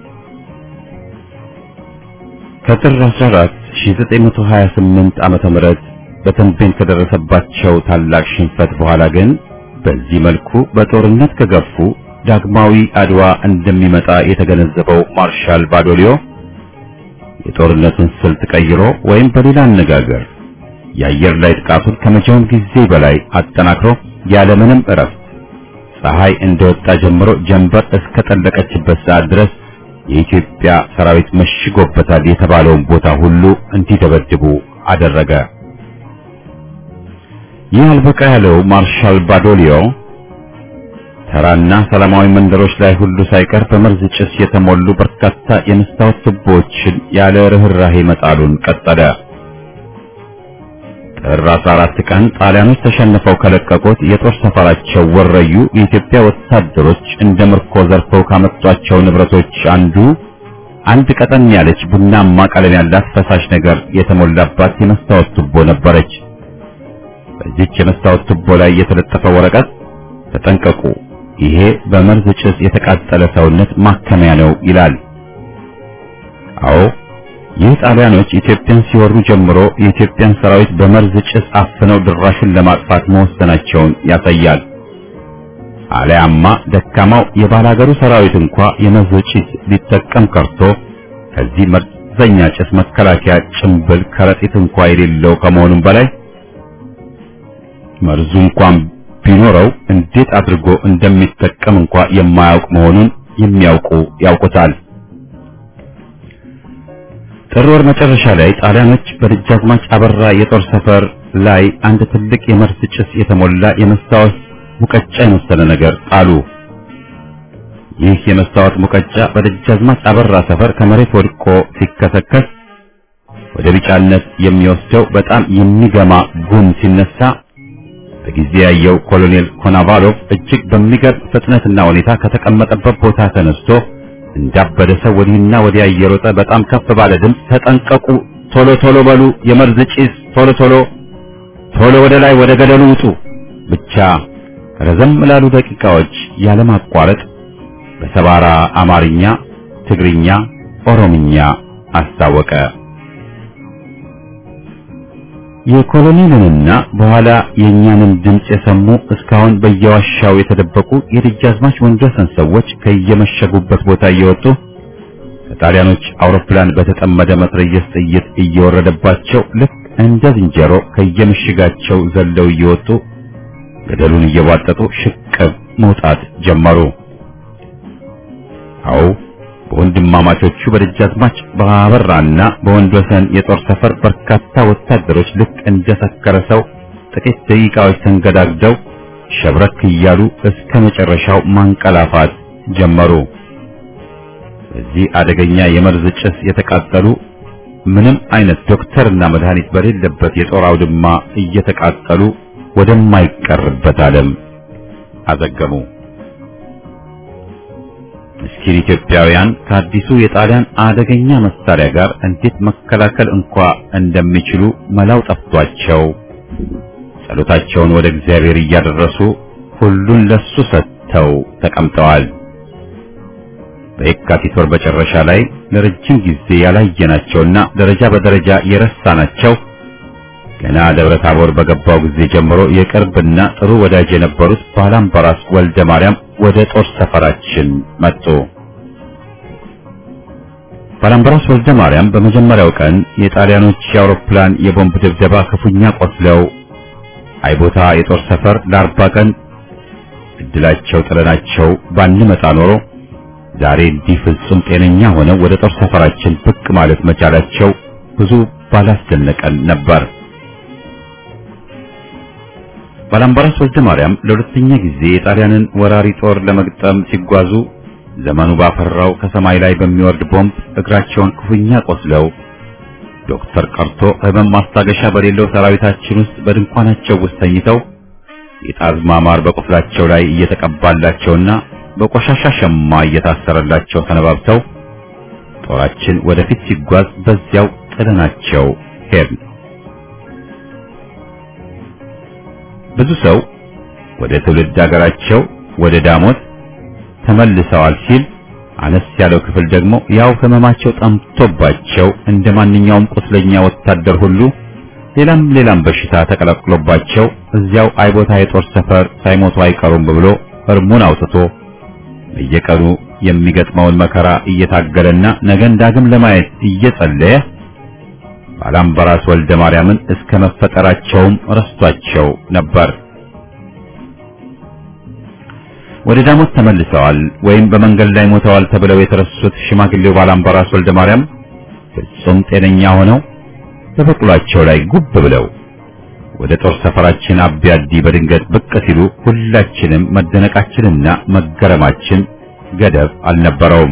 ከጥር አስራ አራት ሺህ ዘጠኝ መቶ ሀያ ስምንት ዓመተ ምህረት በተንቤን ከደረሰባቸው ታላቅ ሽንፈት በኋላ ግን በዚህ መልኩ በጦርነት ከገፉ ዳግማዊ አድዋ እንደሚመጣ የተገነዘበው ማርሻል ባዶሊዮ የጦርነቱን ስልት ቀይሮ ወይም በሌላ አነጋገር የአየር ላይ ጥቃቱን ከመቼውም ጊዜ በላይ አጠናክሮ ያለምንም እረፍት ፀሐይ እንደወጣ ጀምሮ ጀንበር እስከ ጠለቀችበት ሰዓት ድረስ የኢትዮጵያ ሰራዊት መሽጎበታል የተባለውን ቦታ ሁሉ እንዲደበድቡ አደረገ። ይህ አልበቃ ያለው ማርሻል ባዶሊዮ ተራና ሰላማዊ መንደሮች ላይ ሁሉ ሳይቀር በመርዝ ጭስ የተሞሉ በርካታ የመስታወት ቱቦዎችን ያለ ርህራሄ መጣሉን ቀጠለ። ጥር አስራ አራት ቀን ጣሊያኖች ተሸንፈው ከለቀቁት የጦር ሰፈራቸው ወረዩ የኢትዮጵያ ወታደሮች እንደ ምርኮ ዘርፈው ካመጧቸው ንብረቶች አንዱ አንድ ቀጠን ያለች ቡናማ ቀለም ያላት ፈሳሽ ነገር የተሞላባት የመስታወት ቱቦ ነበረች። በዚህች የመስታወት ቱቦ ላይ የተለጠፈ ወረቀት ተጠንቀቁ፣ ይሄ በመርዝ ጭስ የተቃጠለ ሰውነት ማከሚያ ነው ይላል። አዎ ይህ ጣሊያኖች ኢትዮጵያን ሲወሩ ጀምሮ የኢትዮጵያን ሰራዊት በመርዝ ጭስ አፍነው ድራሹን ለማጥፋት መወሰናቸውን ያሳያል። አለያማ ደካማው የባላገሩ ሰራዊት እንኳ የመርዝ ጭስ ሊጠቀም ቀርቶ ከዚህ መርዘኛ ጭስ መከላከያ ጭንብል ከረጢት እንኳ የሌለው ከመሆኑም በላይ መርዙ እንኳን ቢኖረው እንዴት አድርጎ እንደሚጠቀም እንኳ የማያውቅ መሆኑን የሚያውቁ ያውቁታል። ጥር ወር መጨረሻ ላይ ጣሊያኖች በደጃዝማች አበራ የጦር ሰፈር ላይ አንድ ትልቅ የመርዝ ጭስ የተሞላ የመስታወት ሙቀጫ የመሰለ ነገር ጣሉ። ይህ የመስታወት ሙቀጫ በደጃዝማች አበራ ሰፈር ከመሬት ወድቆ ሲከሰከስ ወደ ቢጫነት የሚወስደው በጣም የሚገማ ጉም ሲነሳ በጊዜ ያየው ኮሎኔል ኮናቫሎቭ እጅግ በሚገርም ፍጥነትና ሁኔታ ከተቀመጠበት ቦታ ተነስቶ እንዳበደ ሰው ወዲህና ወዲያ እየሮጠ በጣም ከፍ ባለ ድምፅ ተጠንቀቁ፣ ቶሎ ቶሎ በሉ፣ የመርዝ ጭስ፣ ቶሎ ቶሎ ቶሎ ወደ ላይ ወደ ገደሉ ውጡ ብቻ ረዘም ላሉ ደቂቃዎች ያለማቋረጥ በሰባራ አማርኛ፣ ትግርኛ፣ ኦሮምኛ አስታወቀ። የኮሎኔልንና በኋላ የኛንን ድምጽ የሰሙ እስካሁን በየዋሻው የተደበቁ የደጃዝማች ወንድወሰን ሰዎች ከየመሸጉበት ቦታ እየወጡ ከጣሊያኖች አውሮፕላን በተጠመደ መትረየስ ጥይት እየወረደባቸው ልክ እንደ ዝንጀሮ ከየምሽጋቸው ዘለው እየወጡ ገደሉን እየዋጠጡ ሽቅብ መውጣት ጀመሩ። አው በወንድማማቾቹ በደጃዝማች በአበራና በወንድወሰን የጦር ሰፈር በርካታ ወታደሮች ልክ እንደ ሰከረ ሰው ጥቂት ደቂቃዎች ተንገዳግደው ሸብረክ እያሉ እስከ መጨረሻው ማንቀላፋት ጀመሩ። በዚህ አደገኛ የመርዝ ጭስ የተቃጠሉ ምንም አይነት ዶክተርና መድኃኒት በሌለበት የጦር አውድማ እየተቃጠሉ ወደማይቀርበት ዓለም አዘገሙ። ምስኪን ኢትዮጵያውያን ከአዲሱ የጣሊያን አደገኛ መሳሪያ ጋር እንዴት መከላከል እንኳ እንደሚችሉ መላው ጠፍቷቸው ጸሎታቸውን ወደ እግዚአብሔር እያደረሱ ሁሉን ለሱ ሰጥተው ተቀምጠዋል። በየካቲት ወር መጨረሻ ላይ ለረጅም ጊዜ ያላየናቸውና ደረጃ በደረጃ የረሳናቸው ገና ደብረ ታቦር በገባው ጊዜ ጀምሮ የቅርብና ጥሩ ወዳጅ የነበሩት ባላምባራስ ወልደ ማርያም ወደ ጦር ሰፈራችን መጡ። ባላምባራስ ወልደ ማርያም በመጀመሪያው ቀን የጣሊያኖች የአውሮፕላን የቦምብ ድብደባ ክፉኛ ቆስለው አይቦታ የጦር ሰፈር ለአርባ ቀን እድላቸው ጥለናቸው ባንመጣ ኖሮ ዛሬ እንዲህ ፍጹም ጤነኛ ሆነው ወደ ጦር ሰፈራችን ብቅ ማለት መቻላቸው ብዙ ባላስደነቀን ነበር። ባላምባራስ ወልደ ማርያም ለሁለተኛ ጊዜ የጣሊያንን ወራሪ ጦር ለመግጠም ሲጓዙ ዘመኑ ባፈራው ከሰማይ ላይ በሚወርድ ቦምብ እግራቸውን ክፉኛ ቆስለው ዶክተር ቀርቶ ህመም ማስታገሻ በሌለው ሰራዊታችን ውስጥ በድንኳናቸው ውስጥ ተኝተው የጣዝማ ማር በቁስላቸው ላይ እየተቀባላቸውና በቆሻሻ ሸማ እየታሰረላቸው ተነባብተው ጦራችን ወደፊት ሲጓዝ በዚያው ጥለናቸው ሄድን። ብዙ ሰው ወደ ትውልድ ሀገራቸው ወደ ዳሞት ተመልሰዋል ሲል፣ አነስ ያለው ክፍል ደግሞ ያው ህመማቸው ጠምቶባቸው እንደማንኛውም ቁስለኛ ወታደር ሁሉ ሌላም ሌላም በሽታ ተቀላቅሎባቸው እዚያው አይቦታ የጦር ሰፈር ሳይሞቱ አይቀሩም ብሎ እርሙን አውጥቶ በየቀኑ የሚገጥመውን መከራ እየታገለና ነገን ዳግም ለማየት እየጸለየ ባላምባራስ ወልደ ማርያምን እስከ መፈጠራቸውም ረስቷቸው ነበር። ወደ ዳሞት ተመልሰዋል ወይም በመንገድ ላይ ሞተዋል ተብለው የተረሱት ሽማግሌው ባላምባራስ ወልደ ማርያም ፍጹም ጤነኛ ሆነው በበቅሏቸው ላይ ጉብ ብለው ወደ ጦር ሰፈራችን አብያዲ በድንገት ብቅ ሲሉ ሁላችንም መደነቃችንና መገረማችን ገደብ አልነበረውም።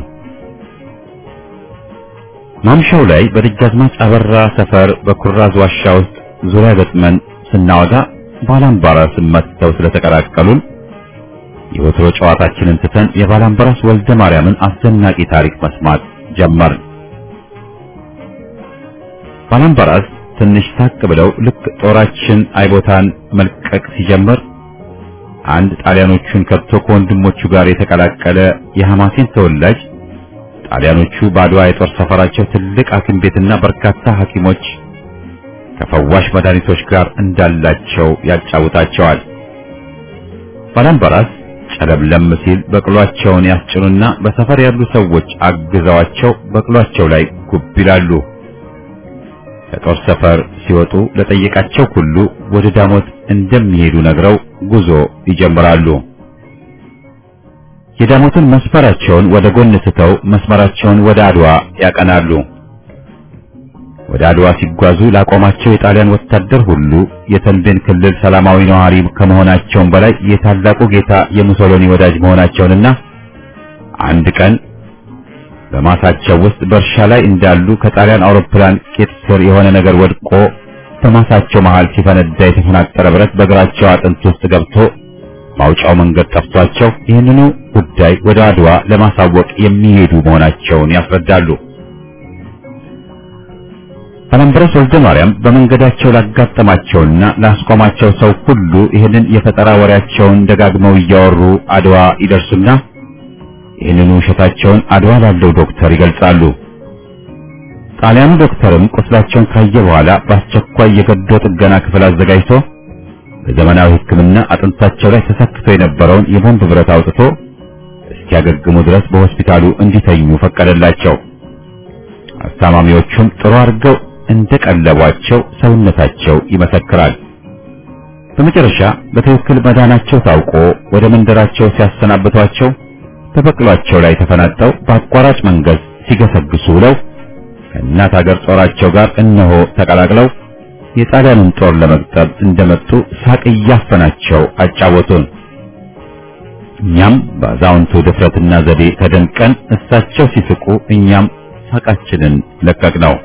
ማምሻው ላይ በደጃዝማች አበራ ሰፈር በኩራዝ ዋሻ ውስጥ ዙሪያ ገጥመን ስናወጋ ባላምባራስ መጥተው ስለተቀላቀሉን የወትሮ ጨዋታችንን ትተን የባላምባራስ ወልደ ማርያምን አስደናቂ ታሪክ መስማት ጀመርን። ባላምባራስ ትንሽ ታቅ ብለው ልክ ጦራችን አይቦታን መልቀቅ ሲጀምር አንድ ጣሊያኖቹን ከብቶ ከወንድሞቹ ጋር የተቀላቀለ የሐማሴን ተወላጅ ጣሊያኖቹ ባድዋ የጦር ሰፈራቸው ትልቅ ሐኪም ቤትና በርካታ ሐኪሞች ከፈዋሽ መድኃኒቶች ጋር እንዳላቸው ያጫውታቸዋል። ባላምባራስ ጨለምለም ሲል በቅሏቸውን ያስጭኑና በሰፈር ያሉ ሰዎች አግዘዋቸው በቅሏቸው ላይ ጉብ ይላሉ። ከጦር ሰፈር ሲወጡ ለጠየቃቸው ሁሉ ወደ ዳሞት እንደሚሄዱ ነግረው ጉዞ ይጀምራሉ። የዳሞትን መስመራቸውን ወደ ጎን ስተው መስመራቸውን ወደ አድዋ ያቀናሉ። ወደ አድዋ ሲጓዙ ላቆማቸው የጣሊያን ወታደር ሁሉ የተንቤን ክልል ሰላማዊ ነዋሪ ከመሆናቸውም በላይ የታላቁ ጌታ የሙሶሎኒ ወዳጅ መሆናቸውንና አንድ ቀን በማሳቸው ውስጥ በእርሻ ላይ እንዳሉ ከጣሊያን አውሮፕላን ቄጥ ስር የሆነ ነገር ወድቆ በማሳቸው መሃል ሲፈነዳ የተፈናጠረ ብረት በእግራቸው አጥንት ውስጥ ገብቶ ማውጫው መንገድ ጠፍቷቸው ይህንኑ ጉዳይ ወደ አድዋ ለማሳወቅ የሚሄዱ መሆናቸውን ያስረዳሉ። ባላምባራስ ወልደ ማርያም በመንገዳቸው ላጋጠማቸውና ላስቆማቸው ሰው ሁሉ ይህንን የፈጠራ ወሬያቸውን ደጋግመው እያወሩ አድዋ ይደርሱና ይህንኑ ውሸታቸውን አድዋ ላለው ዶክተር ይገልጻሉ። ጣሊያኑ ዶክተርም ቁስላቸውን ካየ በኋላ በአስቸኳይ የገዶ ጥገና ክፍል አዘጋጅቶ በዘመናዊ ሕክምና አጥንታቸው ላይ ተሰክቶ የነበረውን የቦምብ ብረት አውጥቶ እስኪያገግሙ ድረስ በሆስፒታሉ እንዲተኙ ፈቀደላቸው። አስታማሚዎቹም ጥሩ አድርገው እንደቀለቧቸው ሰውነታቸው ይመሰክራል። በመጨረሻ በትክክል መዳናቸው ታውቆ ወደ መንደራቸው ሲያሰናብቷቸው በበቅሏቸው ላይ ተፈናጠው በአቋራጭ መንገድ ሲገሰግሱ ብለው ከእናት ሀገር ጦራቸው ጋር እነሆ ተቀላቅለው የጣሊያንን ጦር ለመቅጠብ እንደመጡ ሳቅ እያፈናቸው አጫወቱን። እኛም በአዛውንቱ ድፍረትና ዘዴ ተደንቀን እሳቸው ሲስቁ እኛም ሳቃችንን ለቀቅነው።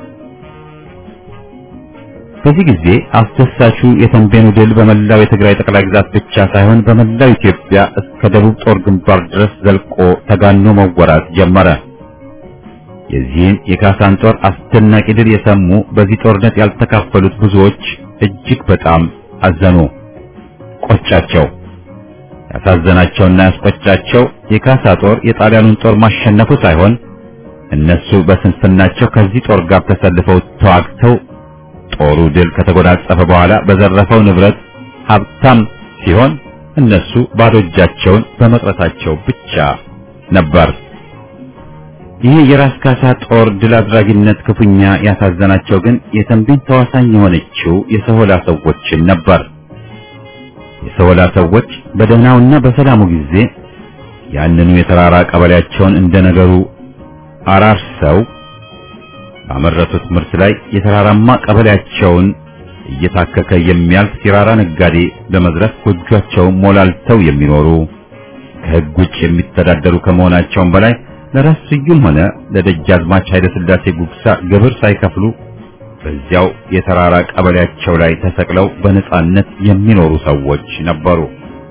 በዚህ ጊዜ አስደሳቹ የተንቤኑ ድል በመላው የትግራይ ጠቅላይ ግዛት ብቻ ሳይሆን በመላው ኢትዮጵያ እስከ ደቡብ ጦር ግንባር ድረስ ዘልቆ ተጋኖ መወራት ጀመረ። የዚህን የካሳን ጦር አስደናቂ ድል የሰሙ በዚህ ጦርነት ያልተካፈሉት ብዙዎች እጅግ በጣም አዘኑ፣ ቆጫቸው። ያሳዘናቸውና ያስቆጫቸው የካሳ ጦር የጣሊያኑን ጦር ማሸነፉ ሳይሆን እነሱ በስንፍናቸው ከዚህ ጦር ጋር ተሰልፈው ተዋግተው ጦሩ ድል ከተጎናጸፈ በኋላ በዘረፈው ንብረት ሀብታም ሲሆን እነሱ ባዶ እጃቸውን በመቅረታቸው ብቻ ነበር። ይህ የራስ ካሳ ጦር ድል አድራጊነት ክፉኛ ያሳዘናቸው ግን የተንቤን ተዋሳኝ የሆነችው የሰሆላ ሰዎችን ነበር። የሰሆላ ሰዎች በደህናውና በሰላሙ ጊዜ ያንኑ የተራራ ቀበሌያቸውን እንደነገሩ አራርሰው ባመረቱት ምርት ላይ የተራራማ ቀበሌያቸውን እየታከከ የሚያልፍ ሲራራ ነጋዴ በመዝረፍ ጎጇቸውን ሞላልተው የሚኖሩ ከሕግ ውጭ የሚተዳደሩ ከመሆናቸውም በላይ ለራስ ስዩም ሆነ ለደጃዝማች ኃይለ ሥላሴ ጉግሳ ግብር ሳይከፍሉ በዚያው የተራራ ቀበሌያቸው ላይ ተሰቅለው በነጻነት የሚኖሩ ሰዎች ነበሩ።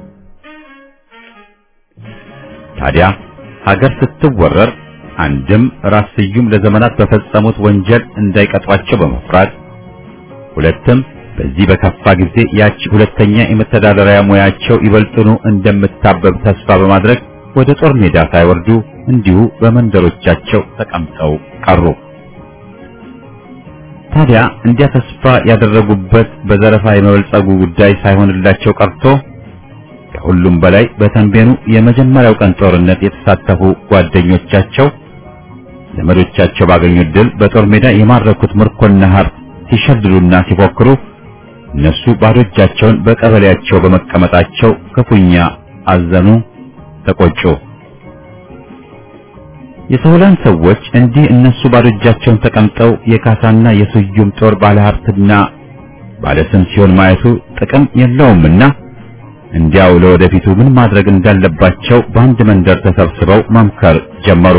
ታዲያ ሀገር ስትወረር አንድም ራስ ስዩም ለዘመናት በፈጸሙት ወንጀል እንዳይቀጧቸው በመፍራት ሁለትም በዚህ በከፋ ጊዜ ያቺ ሁለተኛ የመተዳደሪያ ሙያቸው ይበልጥኑ እንደምታበብ ተስፋ በማድረግ ወደ ጦር ሜዳ ሳይወርዱ እንዲሁ በመንደሮቻቸው ተቀምጠው ቀሩ። ታዲያ እንዲያ ተስፋ ያደረጉበት በዘረፋ የመበልጸጉ ጉዳይ ሳይሆንላቸው ቀርቶ ከሁሉም በላይ በተንቤኑ የመጀመሪያው ቀን ጦርነት የተሳተፉ ጓደኞቻቸው ዘመዶቻቸው ባገኙት ድል በጦር ሜዳ የማረኩት ምርኮና ሀብት ሲሸልሉና ሲፎክሩ እነሱ ባዶ እጃቸውን በቀበሌያቸው በመቀመጣቸው ክፉኛ አዘኑ፣ ተቆጩ። የሰውላን ሰዎች እንዲህ እነሱ ባዶ እጃቸውን ተቀምጠው የካሳና የስዩም ጦር ባለሀብትና ባለስም ሲሆን ማየቱ ጥቅም የለውምና እንዲያው ለወደፊቱ ምን ማድረግ እንዳለባቸው በአንድ መንደር ተሰብስበው መምከር ጀመሩ።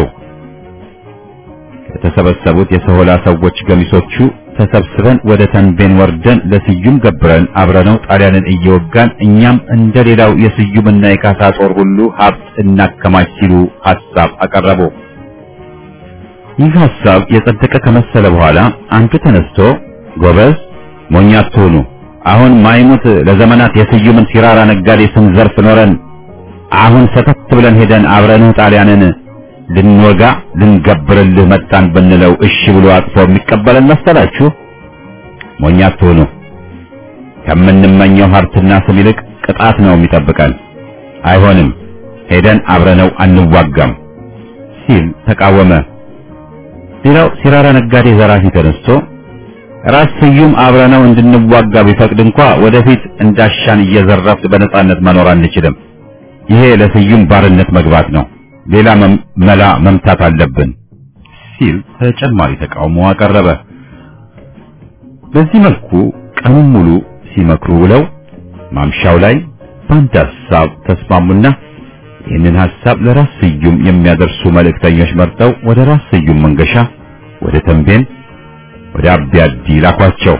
የተሰበሰቡት የሰውላ ሰዎች ገሚሶቹ ተሰብስበን ወደ ተንቤን ወርደን ለስዩም ገብረን አብረነው ጣሊያንን እየወጋን እኛም እንደሌላው የስዩምና የካሳ ጦር ሁሉ ሀብት እናከማች ሲሉ ሐሳብ አቀረቡ። ይህ ሐሳብ የጸደቀ ከመሰለ በኋላ አንዱ ተነስቶ ጎበዝ ሞኝ አትሁኑ፣ አሁን ማይሙት ለዘመናት የስዩምን ሲራራ ነጋዴ ስንዘርፍ ኖረን አሁን ሰተት ብለን ሄደን አብረንህ ጣሊያንን ልንወጋ ልንገብርልህ መጣን ብንለው እሺ ብሎ አጥፎ የሚቀበለን መሰላችሁ? ሞኝ አትሁኑ። ከምንመኘው ሀብትና ስም ይልቅ ቅጣት ነው የሚጠብቀን። አይሆንም፣ ሄደን አብረነው አንዋጋም ሲል ተቃወመ። ሌላው ሲራራ ነጋዴ ዘራፊ ተነስቶ ራስ ስዩም አብረነው እንድንዋጋ ቢፈቅድ እንኳ ወደፊት እንዳሻን እየዘረፍ በነጻነት መኖር አንችልም። ይሄ ለስዩም ባርነት መግባት ነው። ሌላ መላ መምታት አለብን ሲል ተጨማሪ ተቃውሞ አቀረበ። በዚህ መልኩ ቀኑን ሙሉ ሲመክሩ ውለው ማምሻው ላይ በአንድ ሐሳብ ተስማሙና ይህንን ሐሳብ ለራስ ስዩም የሚያደርሱ መልእክተኞች መርጠው ወደ ራስ ስዩም መንገሻ፣ ወደ ተንቤን፣ ወደ አብያዲ ላኳቸው።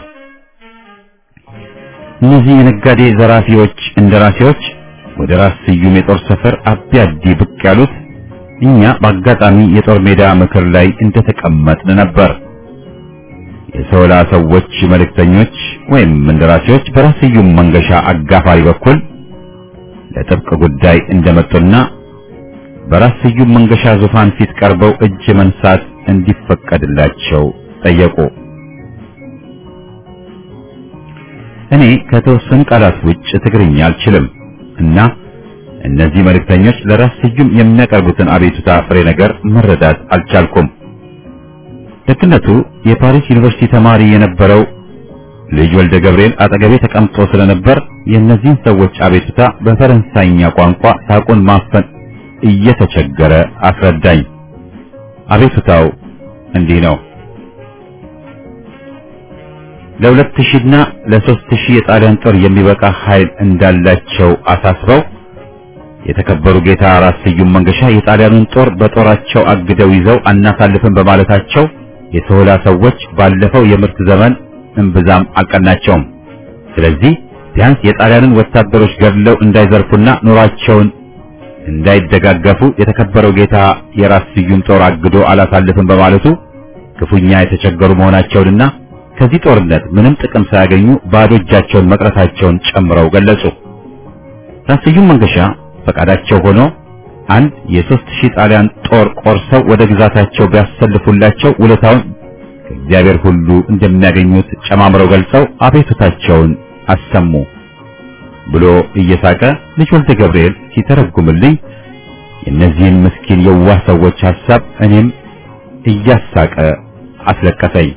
እነዚህ የነጋዴ ዘራፊዎች እንደራሴዎች ወደ ራስ ስዩም የጦር ሰፈር አብያዲ ብቅ ያሉት እኛ በአጋጣሚ የጦር ሜዳ ምክር ላይ እንደተቀመጥን ነበር። የሰውላ ሰዎች መልእክተኞች ወይም እንደራሴዎች በራስ ስዩም መንገሻ አጋፋሪ በኩል ለጥብቅ ጉዳይ እንደመጡና በራስ ስዩም መንገሻ ዙፋን ፊት ቀርበው እጅ መንሳት እንዲፈቀድላቸው ጠየቁ። እኔ ከተወሰኑ ቃላት ውጭ ትግርኛ አልችልም እና እነዚህ መልእክተኞች ለራስ ስዩም የሚያቀርቡትን አቤቱታ ፍሬ ነገር መረዳት አልቻልኩም። ደግነቱ የፓሪስ ዩኒቨርሲቲ ተማሪ የነበረው ልጅ ወልደ ገብርኤል አጠገቤ ተቀምጦ ስለነበር የእነዚህን ሰዎች አቤቱታ በፈረንሳይኛ ቋንቋ ሳቁን ማፈን እየተቸገረ አስረዳኝ። አቤቱታው እንዲህ ነው። ለሁለት ሺህ እና ለሦስት ሺህ የጣሊያን ጦር የሚበቃ ኃይል እንዳላቸው አሳስበው የተከበሩ ጌታ ራስ ስዩም መንገሻ የጣሊያኑን ጦር በጦራቸው አግደው ይዘው አናሳልፍን በማለታቸው የሰውላ ሰዎች ባለፈው የምርት ዘመን እንብዛም አልቀናቸውም። ስለዚህ ቢያንስ የጣሊያንን ወታደሮች ገድለው እንዳይዘርፉና ኑሯቸውን እንዳይደጋገፉ የተከበረው ጌታ የራስ ስዩም ጦር አግዶ አላሳልፍን በማለቱ ክፉኛ የተቸገሩ መሆናቸውንና ከዚህ ጦርነት ምንም ጥቅም ሳያገኙ ባዶ እጃቸውን መቅረታቸውን ጨምረው ገለጹ። ራስ ስዩም መንገሻ ፈቃዳቸው ሆኖ አንድ የሦስት ሺህ ጣሊያን ጦር ቆርሰው ወደ ግዛታቸው ቢያሰልፉላቸው ውለታውን ከእግዚአብሔር ሁሉ እንደሚያገኙት ጨማምረው ገልጸው አቤቱታቸውን አሰሙ ብሎ እየሳቀ ልጅ ወልደ ገብርኤል ሲተረጉምልኝ የእነዚህን ምስኪን የዋህ ሰዎች ሐሳብ እኔም እያሳቀ አስለቀሰኝ።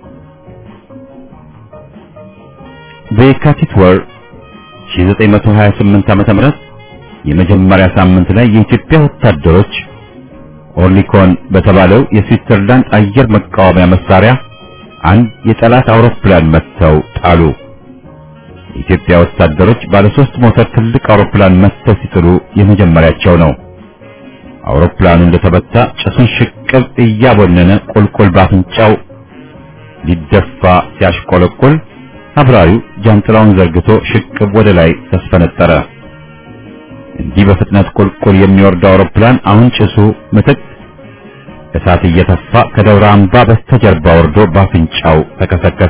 በየካቲት ወር ሺህ ዘጠኝ መቶ ሀያ ስምንት ዓመተ ምህረት የመጀመሪያ ሳምንት ላይ የኢትዮጵያ ወታደሮች ኦርሊኮን በተባለው የስዊትዘርላንድ አየር መቃወሚያ መሳሪያ አንድ የጠላት አውሮፕላን መተው ጣሉ። የኢትዮጵያ ወታደሮች ባለ ሶስት ሞተር ትልቅ አውሮፕላን መተው ሲጥሉ የመጀመሪያቸው ነው። አውሮፕላኑ እንደተበታ ጭሱን ሽቅብ እያቦነነ ቁልቁል ባፍንጫው ሊደፋ ሲያሽቆለቁል አብራሪው ጃንጥላውን ዘርግቶ ሽቅብ ወደ ላይ ተስፈነጠረ። እንዲህ በፍጥነት ቁልቁል የሚወርደው አውሮፕላን አሁን ጭሱ ምትክ እሳት እየተፋ ከደብረ አምባ በስተጀርባ ወርዶ ባፍንጫው ተከሰከሰ።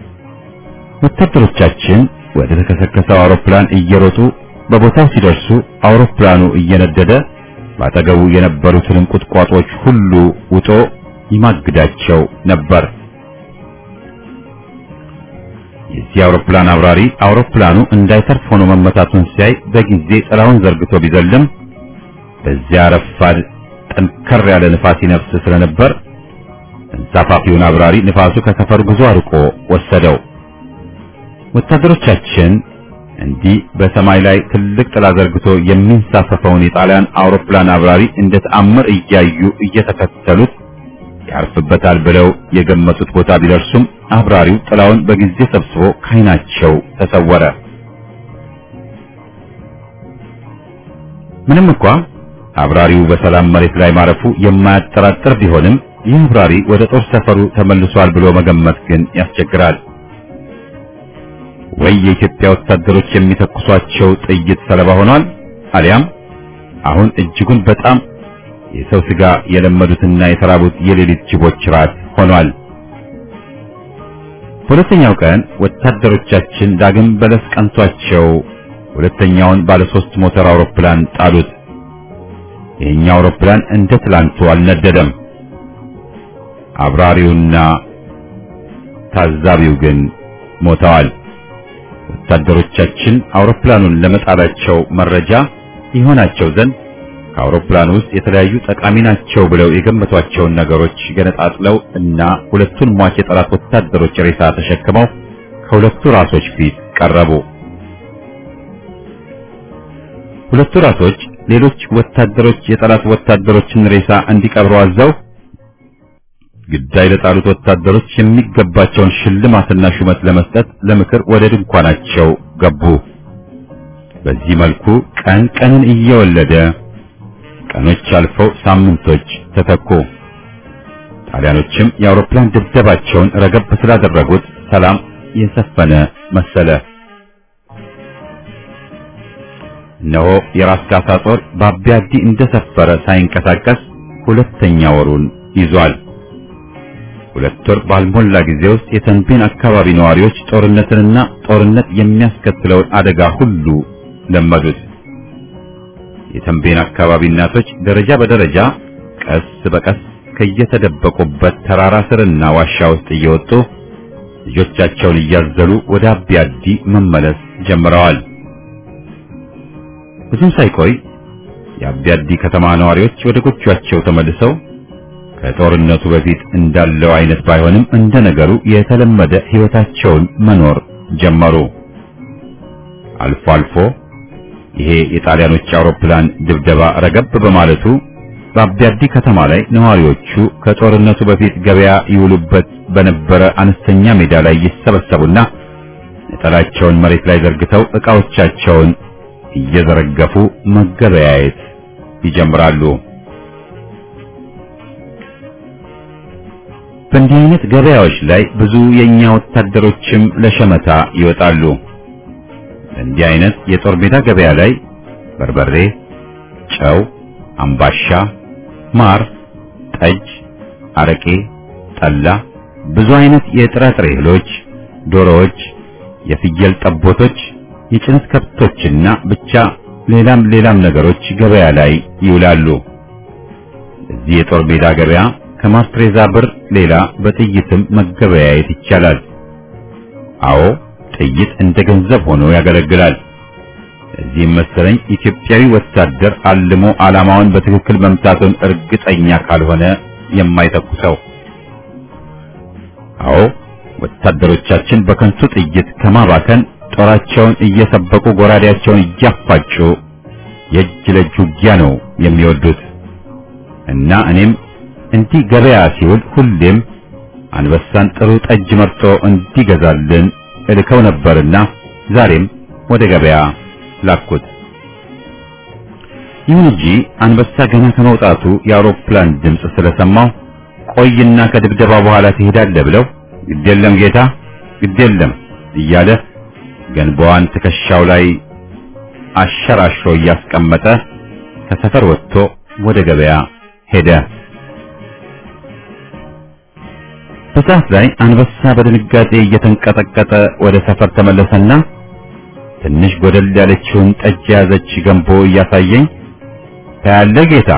ወታደሮቻችን ወደ ተከሰከሰው አውሮፕላን እየሮጡ በቦታው ሲደርሱ አውሮፕላኑ እየነደደ ባጠገቡ የነበሩትን ቁጥቋጦች ሁሉ ውጦ ይማግዳቸው ነበር። የዚህ አውሮፕላን አብራሪ አውሮፕላኑ እንዳይተርፍ ሆኖ መመታቱን ሲያይ በጊዜ ጥላውን ዘርግቶ ቢዘልም በዚያ ረፋድ ጠንከር ያለ ንፋስ ይነፍስ ስለነበር ተንሳፋፊውን አብራሪ ንፋሱ ከሰፈሩ ጉዞ አርቆ ወሰደው። ወታደሮቻችን እንዲህ በሰማይ ላይ ትልቅ ጥላ ዘርግቶ የሚንሳፈፈውን የጣሊያን አውሮፕላን አብራሪ እንደ ተአምር እያዩ እየተከተሉት ያርፍበታል ብለው የገመቱት ቦታ ቢደርሱም አብራሪው ጥላውን በጊዜ ሰብስቦ ከዓይናቸው ተሰወረ። ምንም እንኳ አብራሪው በሰላም መሬት ላይ ማረፉ የማያጠራጥር ቢሆንም ይህ አብራሪ ወደ ጦር ሰፈሩ ተመልሷል ብሎ መገመት ግን ያስቸግራል። ወይ የኢትዮጵያ ወታደሮች የሚተኩሷቸው ጥይት ሰለባ ሆኗል፣ አሊያም አሁን እጅጉን በጣም የሰው ስጋ የለመዱትና የተራቡት የሌሊት ጅቦች ራት ሆኗል። ሁለተኛው ቀን ወታደሮቻችን ዳግም በለስ ቀንቷቸው ሁለተኛውን ባለ ሶስት ሞተር አውሮፕላን ጣሉት። ይህኛው አውሮፕላን እንደ ትላንቱ አልነደደም። አብራሪውና ታዛቢው ግን ሞተዋል። ወታደሮቻችን አውሮፕላኑን ለመጣላቸው መረጃ ይሆናቸው ዘንድ ከአውሮፕላኑ ውስጥ የተለያዩ ጠቃሚ ናቸው ብለው የገመቷቸውን ነገሮች ገነጣጥለው እና ሁለቱን ሟች የጠላት ወታደሮች ሬሳ ተሸክመው ከሁለቱ ራሶች ፊት ቀረቡ። ሁለቱ ራሶች ሌሎች ወታደሮች የጠላት ወታደሮችን ሬሳ እንዲቀብሩ አዘው ግዳይ ለጣሉት ወታደሮች የሚገባቸውን ሽልማትና ሹመት ለመስጠት ለምክር ወደ ድንኳናቸው ገቡ። በዚህ መልኩ ቀን ቀንን እየወለደ ቀኖች አልፈው ሳምንቶች ተተኩ። ጣሊያኖችም የአውሮፕላን ድብደባቸውን ረገብ ስላደረጉት ሰላም የሰፈነ መሰለ። እነሆ የራስ ካሳ ጦር በአቢያዲ እንደሰፈረ ሳይንቀሳቀስ ሁለተኛ ወሩን ይዟል። ሁለት ወር ባልሞላ ጊዜ ውስጥ የተንቤን አካባቢ ነዋሪዎች ጦርነትንና ጦርነት የሚያስከትለውን አደጋ ሁሉ ለመዱት። የተንቤን አካባቢ እናቶች ደረጃ በደረጃ ቀስ በቀስ ከየተደበቁበት ተራራ ስርና ዋሻ ውስጥ እየወጡ ልጆቻቸውን እያዘሉ ወደ አቢያዲ መመለስ ጀምረዋል። ብዙም ሳይቆይ የአቢያዲ ከተማ ነዋሪዎች ወደ ጎጆአቸው ተመልሰው ከጦርነቱ በፊት እንዳለው አይነት ባይሆንም እንደ ነገሩ የተለመደ ሕይወታቸውን መኖር ጀመሩ። አልፎ አልፎ ይሄ የጣሊያኖች አውሮፕላን ድብደባ ረገብ በማለቱ በአቢያዲ ከተማ ላይ ነዋሪዎቹ ከጦርነቱ በፊት ገበያ ይውሉበት በነበረ አነስተኛ ሜዳ ላይ ይሰበሰቡና ነጠላቸውን መሬት ላይ ዘርግተው ዕቃዎቻቸውን እየዘረገፉ መገበያየት ይጀምራሉ። በእንዲህ አይነት ገበያዎች ላይ ብዙ የኛ ወታደሮችም ለሸመታ ይወጣሉ። እንዲህ አይነት የጦር ሜዳ ገበያ ላይ በርበሬ፣ ጨው፣ አምባሻ፣ ማር፣ ጠጅ፣ አረቄ፣ ጠላ፣ ብዙ አይነት የጥራጥሬ እህሎች፣ ዶሮዎች፣ የፍየል ጠቦቶች፣ የጭነት ከብቶችና ብቻ ሌላም ሌላም ነገሮች ገበያ ላይ ይውላሉ። እዚህ የጦር ሜዳ ገበያ ከማስትሬዛ ብር ሌላ በጥይትም መገበያየት ይቻላል። አዎ ጥይት እንደ ገንዘብ ሆኖ ያገለግላል። እዚህም መሰለኝ ኢትዮጵያዊ ወታደር አልሞ ዓላማውን በትክክል መምታቱን እርግጠኛ ካልሆነ የማይተኩሰው። አዎ ወታደሮቻችን በከንቱ ጥይት ከማባከን ጦራቸውን እየሰበቁ ጎራዴያቸውን እያፋጩ የእጅ ለእጅ ውጊያ ነው የሚወዱት። እና እኔም እንዲህ ገበያ ሲውል ሁሌም አንበሳን ጥሩ ጠጅ መርጦ እንዲገዛልን እልከው ነበርና ዛሬም ወደ ገበያ ላኩት። ይሁን እንጂ አንበሳ ገና ከመውጣቱ የአውሮፕላን ድምፅ ስለሰማው ቆይና ከድብደባ በኋላ ትሄዳለህ ብለው ግዴለም ጌታ ግዴለም እያለ ገንባዋን ትከሻው ላይ አሸራሽሮ እያስቀመጠ ከሰፈር ወጥቶ ወደ ገበያ ሄደ። በሰዓት ላይ አንበሳ በድንጋጤ እየተንቀጠቀጠ ወደ ሰፈር ተመለሰና ትንሽ ጎደል ያለችውን ጠጅ ያዘች ገንቦ እያሳየኝ ታያለህ ጌታ፣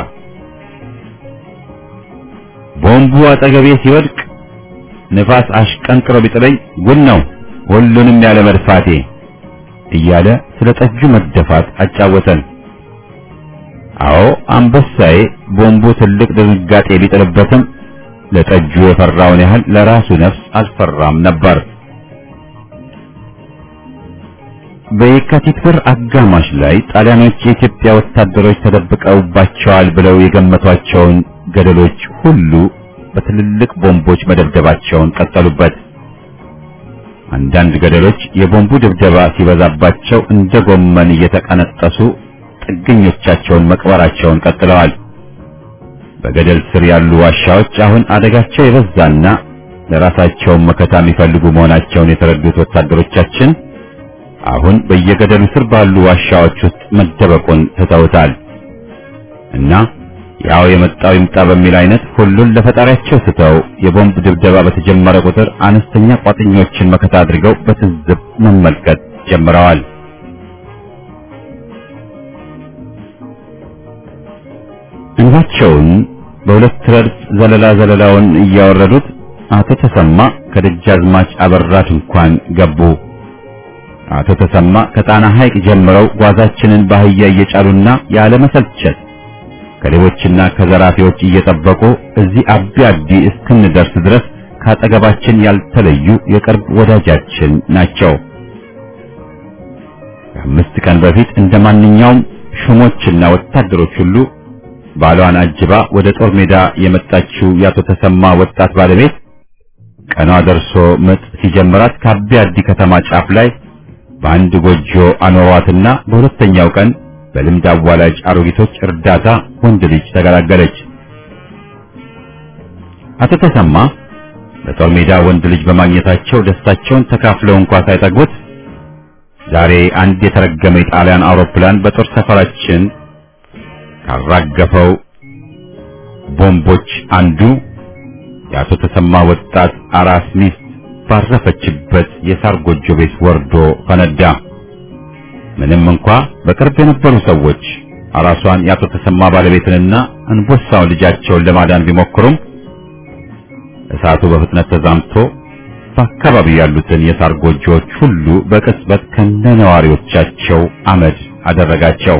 ቦምቡ አጠገቤ ሲወድቅ ንፋስ አሽቀንጥሮ ቢጥለኝ ጉድ ነው ሁሉንም ያለ መድፋቴ እያለ ስለ ጠጁ መደፋት አጫወተን። አዎ አንበሳዬ ቦምቡ ትልቅ ድንጋጤ ቢጥልበትም ለጠጁ የፈራውን ያህል ለራሱ ነፍስ አልፈራም ነበር። በየካቲት ወር አጋማሽ ላይ ጣሊያኖች የኢትዮጵያ ወታደሮች ተደብቀውባቸዋል ብለው የገመቷቸውን ገደሎች ሁሉ በትልልቅ ቦምቦች መደብደባቸውን ቀጠሉበት። አንዳንድ ገደሎች የቦምቡ ድብደባ ሲበዛባቸው እንደ ጎመን እየተቀነጠሱ ጥገኞቻቸውን መቅበራቸውን ቀጥለዋል። በገደል ስር ያሉ ዋሻዎች አሁን አደጋቸው የበዛና ለራሳቸው መከታ የሚፈልጉ መሆናቸውን የተረዱት ወታደሮቻችን አሁን በየገደሉ ስር ባሉ ዋሻዎች ውስጥ መደበቁን ትተውታል እና ያው የመጣው ይምጣ በሚል አይነት ሁሉን ለፈጣሪያቸው ስተው የቦምብ ድብደባ በተጀመረ ቁጥር አነስተኛ ቋጥኞችን መከታ አድርገው በትዝብ መመልከት ጀምረዋል። እንባቸውን በሁለት ረድፍ ዘለላ ዘለላውን እያወረዱት አቶ ተሰማ ከደጃዝማች አበራ ድንኳን ገቡ። አቶ ተሰማ ከጣና ሐይቅ ጀምረው ጓዛችንን ባህያ እየጫሉና ያለ መሰልቸት ከሌቦችና ከዘራፊዎች እየጠበቁ እዚህ አቢ አዲ እስክንደርስ ድረስ ካጠገባችን ያልተለዩ የቅርብ ወዳጃችን ናቸው። ከአምስት ቀን በፊት እንደማንኛውም ሹሞችና ወታደሮች ሁሉ ባሏን አጅባ ወደ ጦር ሜዳ የመጣችው ያቶ ተሰማ ወጣት ባለቤት ቀኗ ደርሶ ምጥ ሲጀምራት ከአቢ አዲ ከተማ ጫፍ ላይ በአንድ ጎጆ አኖሯትና በሁለተኛው ቀን በልምድ አዋላጅ አሮጊቶች እርዳታ ወንድ ልጅ ተገላገለች። አቶ ተሰማ በጦር ሜዳ ወንድ ልጅ በማግኘታቸው ደስታቸውን ተካፍለው እንኳን ሳይጠግቡት ዛሬ አንድ የተረገመ የጣሊያን አውሮፕላን በጦር ሰፈራችን ካራገፈው ቦምቦች አንዱ የአቶ ተሰማ ወጣት አራስ ሚስት ባረፈችበት የሳር ጎጆ ቤት ወርዶ ፈነዳ። ምንም እንኳ በቅርብ የነበሩ ሰዎች አራሷን የአቶ ተሰማ ባለቤትንና አንበሳውን ልጃቸውን ለማዳን ቢሞክሩም እሳቱ በፍጥነት ተዛምቶ በአካባቢው ያሉትን የሳር ጎጆዎች ሁሉ በቅጽበት ከነነዋሪዎቻቸው አመድ አደረጋቸው።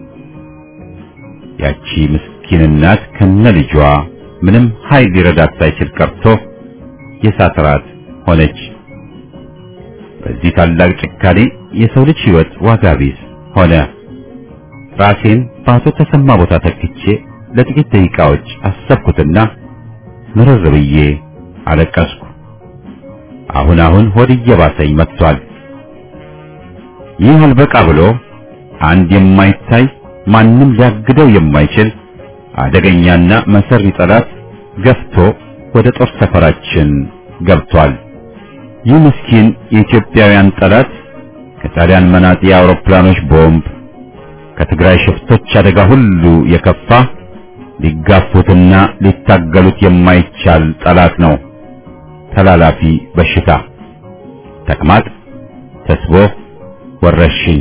ያቺ ምስኪን እናት ከነልጇ ምንም ኃይል ሊረዳት ሳይችል ቀርቶ የእሳት ራት ሆነች። በዚህ ታላቅ ጭካኔ የሰው ልጅ ሕይወት ዋጋ ቢስ ሆነ። ራሴን በአቶ ተሰማ ቦታ ተክቼ ለጥቂት ደቂቃዎች አሰብኩትና ምርር ብዬ አለቀስኩ። አሁን አሁን ሆድ እየባሰኝ መጥቷል። ይህ አልበቃ ብሎ አንድ የማይታይ ማንም ሊያግደው የማይችል አደገኛና መሰሪ ጠላት ገፍቶ ወደ ጦር ሰፈራችን ገብቷል። ይህ ምስኪን የኢትዮጵያውያን ጠላት ከጣሊያን መናጢ አውሮፕላኖች ቦምብ፣ ከትግራይ ሽፍቶች አደጋ ሁሉ የከፋ ሊጋፉትና ሊታገሉት የማይቻል ጠላት ነው። ተላላፊ በሽታ፣ ተቅማጥ፣ ተስቦ፣ ወረርሽኝ።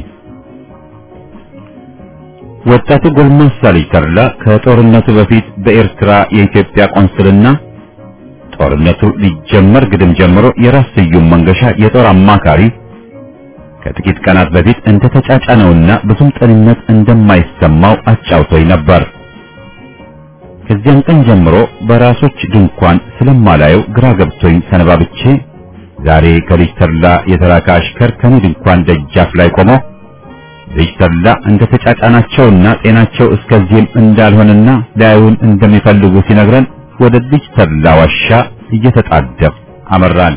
ወጣቱ ጎልማሳ ልጅ ተድላ ከጦርነቱ በፊት በኤርትራ የኢትዮጵያ ቆንስልና ጦርነቱ ሊጀመር ግድም ጀምሮ የራስ ስዩም መንገሻ የጦር አማካሪ ከጥቂት ቀናት በፊት እንደተጫጫነውና ብዙም ጤንነት እንደማይሰማው አጫውቶኝ ነበር። ከዚያን ቀን ጀምሮ በራሶች ድንኳን ስለማላየው ግራ ገብቶኝ ሰነባብቼ ዛሬ ከልጅ ተድላ የተላከ አሽከር ከኔ ድንኳን ደጃፍ ላይ ቆሞ ልጅ ተድላ እንደተጫጫናቸውና ጤናቸው እስከዚህም እንዳልሆነና ሊያዩን እንደሚፈልጉ ሲነግረን ወደ ልጅ ተድላ ዋሻ እየተጣደፍ አመራን።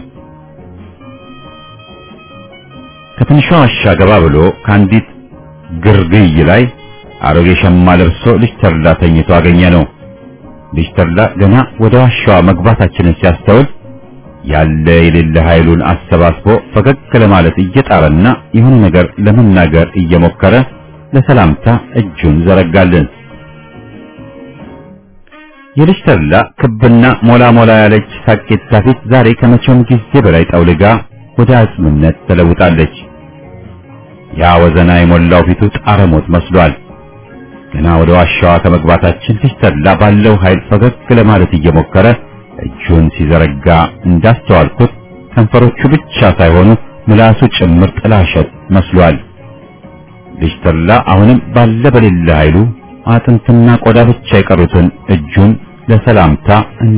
ከትንሿ ዋሻ ገባ ብሎ ከአንዲት ግርግይ ላይ አሮጌ ሸማ ለብሶ ልጅ ተድላ ተኝቶ አገኘ ነው። ልጅ ተድላ ገና ወደ ዋሻዋ መግባታችንን ሲያስተውል ያለ የሌለ ኃይሉን አሰባስቦ ፈገግ ለማለት እየጣረና የሆነ ነገር ለመናገር እየሞከረ ለሰላምታ እጁን ዘረጋልን። የልጅ ተድላ ክብና ሞላ ሞላ ያለች ሳቂታ ፊት ዛሬ ከመቼውም ጊዜ በላይ ጠውልጋ ወደ አጽምነት ተለውጣለች። ያ ወዘና የሞላው ፊቱ ጣረሞት መስሏል። ገና ወደ ዋሻዋ ከመግባታችን ልጅ ተድላ ባለው ኃይል ፈገግ ለማለት እየሞከረ እጁን ሲዘረጋ እንዳስተዋልኩት ከንፈሮቹ ብቻ ሳይሆኑ ምላሱ ጭምር ጥላሸት መስሏል። ልጅ ተድላ አሁንም ባለ በሌለ ኃይሉ አጥንትና ቆዳ ብቻ የቀሩትን እጁን ለሰላምታ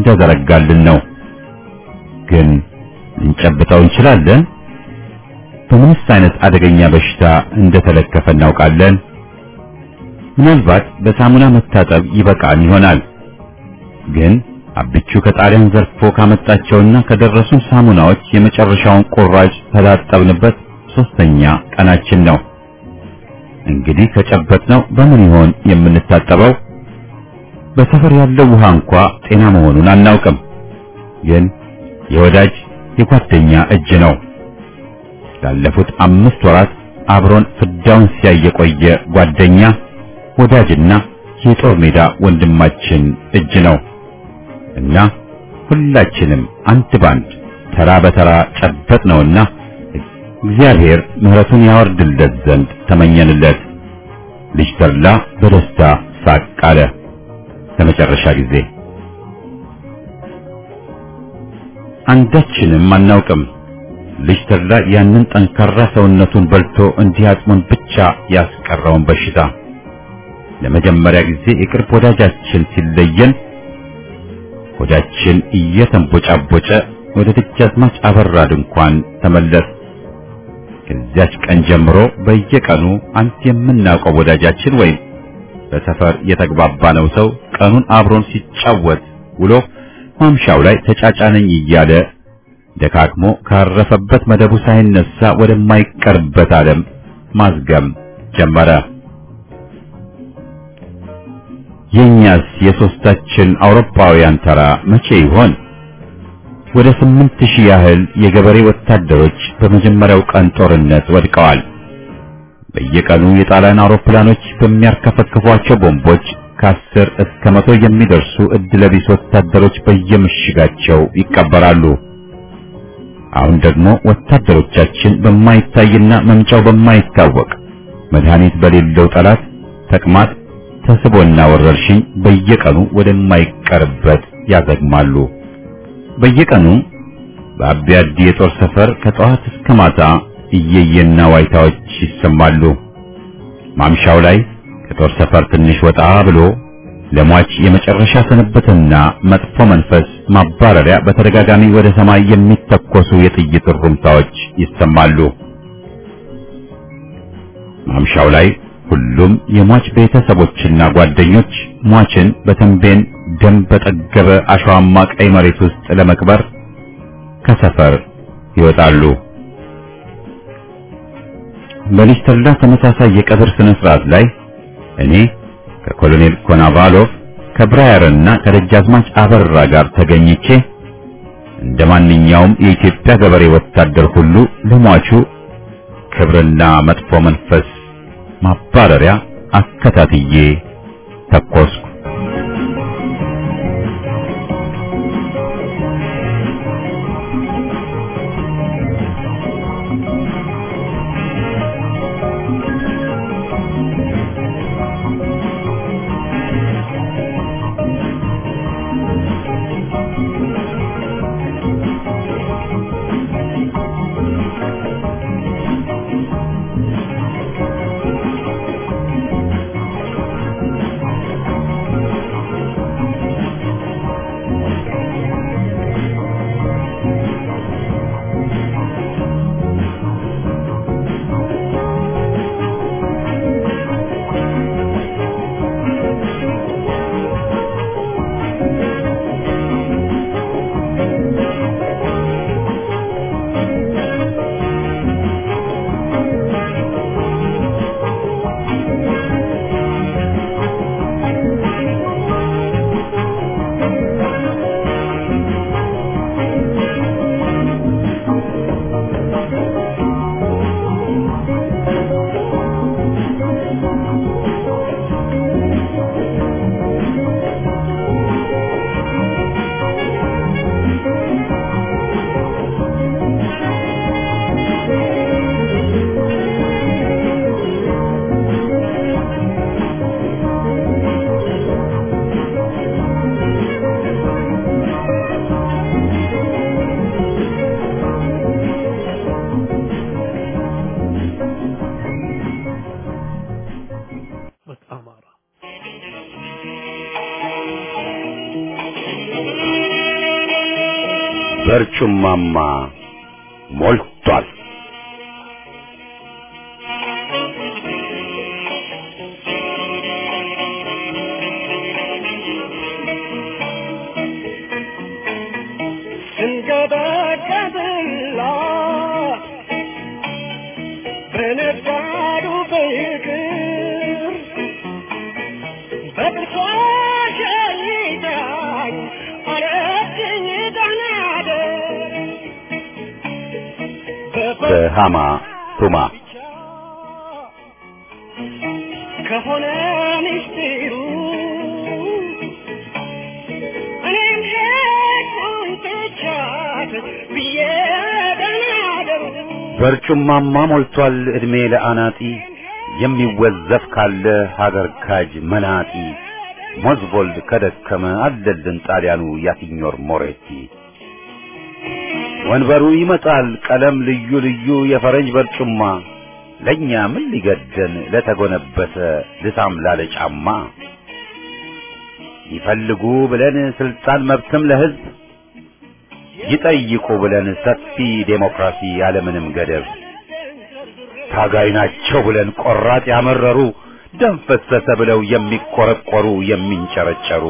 እንደዘረጋልን ነው። ግን እንጨብጠው እንችላለን? በምንስ አይነት አደገኛ በሽታ እንደተለከፈ እናውቃለን? ምናልባት በሳሙና መታጠብ ይበቃን ይሆናል። ግን አብቹ ከጣሊያን ዘርፎ ካመጣቸውና ከደረሱን ሳሙናዎች የመጨረሻውን ቁራጭ ተላጠብንበት ሶስተኛ ቀናችን ነው። እንግዲህ ከጨበጥነው በምን ይሆን የምንታጠበው? በሰፈር ያለው ውሃ እንኳ ጤና መሆኑን አናውቅም። ግን የወዳጅ የጓደኛ እጅ ነው። ላለፉት አምስት ወራት አብሮን ፍዳውን ሲያይ የቆየ ጓደኛ ወዳጅና የጦር ሜዳ ወንድማችን እጅ ነው እና ሁላችንም አንድ ባንድ ተራ በተራ ጨበጥነውና እግዚአብሔር ምሕረቱን ያወርድለት ዘንድ ተመኘንለት። ልጅ ተድላ በደስታ ሳቅ አለ። ለመጨረሻ ጊዜ አንዳችንም አናውቅም። ልጅ ተድላ ያንን ጠንካራ ሰውነቱን በልቶ እንዲህ አጽሙን ብቻ ያስቀረውን በሽታ ለመጀመሪያ ጊዜ የቅርብ ወዳጃችን ሲለየን ወዳችን እየተንቦጫቦጨ ወደ ደጃዝማች አበራ ድንኳን ተመለስ። ከዚያች ቀን ጀምሮ በየቀኑ አንድ የምናውቀው ወዳጃችን ወይም በሰፈር የተግባባነው ሰው ቀኑን አብሮን ሲጫወት ውሎ ማምሻው ላይ ተጫጫነኝ እያለ ደካክሞ ካረፈበት መደቡ ሳይነሳ ወደማይቀርበት ዓለም ማዝገም ጀመረ። የኛስ የሶስታችን አውሮፓውያን ተራ መቼ ይሆን? ወደ ስምንት ሺህ ያህል የገበሬ ወታደሮች በመጀመሪያው ቀን ጦርነት ወድቀዋል። በየቀኑ የጣሊያን አውሮፕላኖች በሚያርከፈክፏቸው ቦምቦች ከአስር እስከ መቶ የሚደርሱ እድለቢስ ወታደሮች በየምሽጋቸው ይቀበራሉ። አሁን ደግሞ ወታደሮቻችን በማይታይና መምጫው በማይታወቅ መድኃኒት በሌለው ጠላት ተቅማጥ፣ ተስቦና ወረርሽኝ በየቀኑ ወደማይቀርበት ያዘግማሉ። በየቀኑ በአቢያዲ የጦር ሰፈር ከጠዋት እስከ ማታ እየየና ዋይታዎች ይሰማሉ። ማምሻው ላይ ከጦር ሰፈር ትንሽ ወጣ ብሎ ለሟች የመጨረሻ ስንብትና መጥፎ መንፈስ ማባረሪያ በተደጋጋሚ ወደ ሰማይ የሚተኮሱ የጥይት ሩምታዎች ይሰማሉ። ማምሻው ላይ ሁሉም የሟች ቤተሰቦችና ጓደኞች ሟችን በተንቤን ደም በጠገበ አሸዋማ ቀይ መሬት ውስጥ ለመቅበር ከሰፈር ይወጣሉ። በልጅ ተድላ ተመሳሳይ የቀብር ስነ ስርዓት ላይ እኔ ከኮሎኔል ኮናቫሎቭ ከብራየርና ከደጃዝማች አበራ ጋር ተገኝቼ እንደማንኛውም የኢትዮጵያ ገበሬ ወታደር ሁሉ ለሟቹ ክብርና መጥፎ መንፈስ ማባረሪያ አከታትዬ ተኮስኩ። በርጩማማ ሞልቷል። የነጋዱ ፍቅር በጥርሷ ሸኝታኝ አለችኝ ዳናደር በሃማ ቱማ ከሆነ ምስጢሩ እኔም ሄድኩኝ ትቻት ብዬ ደናደሩ በርጩማማ ሞልቷል እድሜ ለአናጢ የሚወዘፍ ካለ ሀገር ካጅ መናጢ ሞዝቦልድ ከደከመ አለልን ጣሊያኑ ያሲኞር ሞሬቲ ወንበሩ ይመጣል ቀለም ልዩ ልዩ የፈረንጅ በርጩማ ለኛ ምን ሊገደን ለተጎነበሰ ልሳም ላለ ጫማ ይፈልጉ ብለን ስልጣን መብትም ለህዝብ ይጠይቁ ብለን ሰፊ ዴሞክራሲ ያለምንም ገደብ ታጋይ ናቸው ብለን ቆራጥ ያመረሩ ደም ፈሰሰ ብለው የሚቆረቆሩ የሚንጨረጨሩ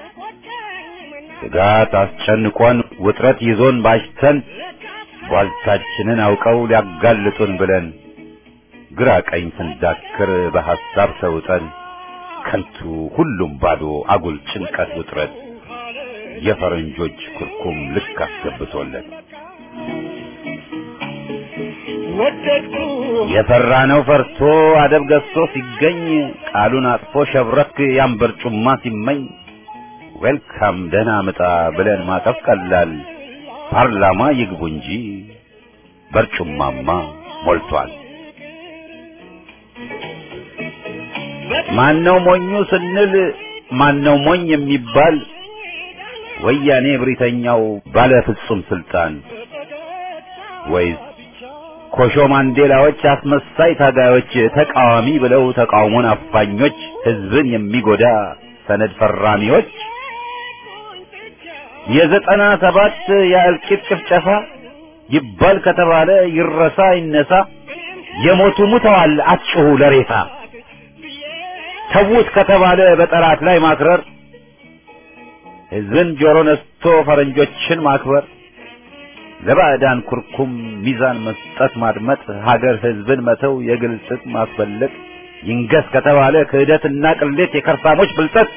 ስጋት አስጨንቆን ውጥረት ይዞን ባሽተን ቧልታችንን አውቀው ሊያጋልጡን ብለን ግራ ቀኝ ስንዳክር በሐሳብ ተውጠን ከንቱ ሁሉም ባዶ አጉል ጭንቀት ውጥረት የፈረንጆች ኩርኩም ልክ አስገብቶለት ወደድኩ የፈራነው ፈርቶ አደብ ገዝቶ ሲገኝ ቃሉን አጥፎ ሸብረክ ያን በርጩማ ሲመኝ ዌልካም ደህና ምጣ ብለን ማቀፍ ቀላል ፓርላማ ይግቡ እንጂ በርጩማማ ሞልቷል። ማነው ሞኙ ስንል ማነው ሞኝ የሚባል ወያኔ ብሪተኛው ባለ ፍጹም ስልጣን ወይስ ኮሾ ማንዴላዎች አስመሳይ ታጋዮች ተቃዋሚ ብለው ተቃውሞን አፋኞች ህዝብን የሚጎዳ ሰነድ ፈራሚዎች የዘጠና ሰባት የእልቂት ጭፍጨፋ ይባል ከተባለ ይረሳ ይነሳ የሞቱ ሙተዋል አትጩሁ ለሬሳ ተውት ከተባለ በጠላት ላይ ማክረር ህዝብን ጆሮ ነስቶ ፈረንጆችን ማክበር ለባዕዳን ኩርኩም ሚዛን መስጠት ማድመጥ ሀገር ህዝብን መተው የግል ጥቅም ማስበለጥ ይንገስ ከተባለ ክህደትና ቅሌት የከርሳሞች ብልጠት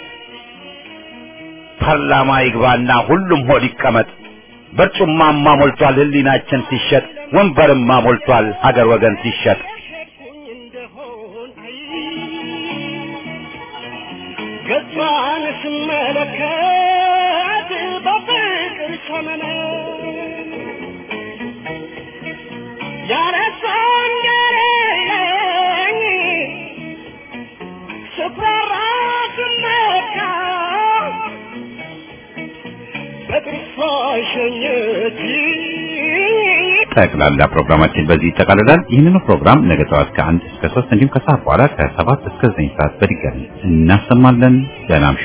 ፓርላማ ይግባና ሁሉም ሆድ ይቀመጥ በርጩማማ ሞልቷል ህሊናችን ሲሸጥ ወንበርማ ሞልቷል ሀገር ወገን ሲሸጥ ገጿን ስመለከት በፍቅር ሰመነ ያረሳን ገረኝ ስፈራ ስመካ በጥርሷ ሸኘች። ጠቅላላ ፕሮግራማችን በዚህ ይጠቃልላል። ይህንን ፕሮግራም ነገ ጠዋት ከአንድ እስከ ሶስት እንዲሁም ከሰዓት በኋላ ከሰባት እስከ ዘጠኝ ሰዓት በድጋሚ እናሰማለን። ደህና እምሹ።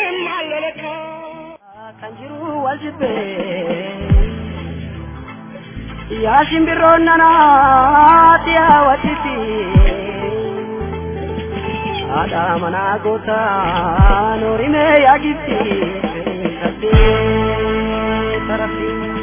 ያሽን ቢሮናና ቲያወቲቲ አዳመና ጎታ ኖሪሜ ያጊቲ ሰቲ ተረፊ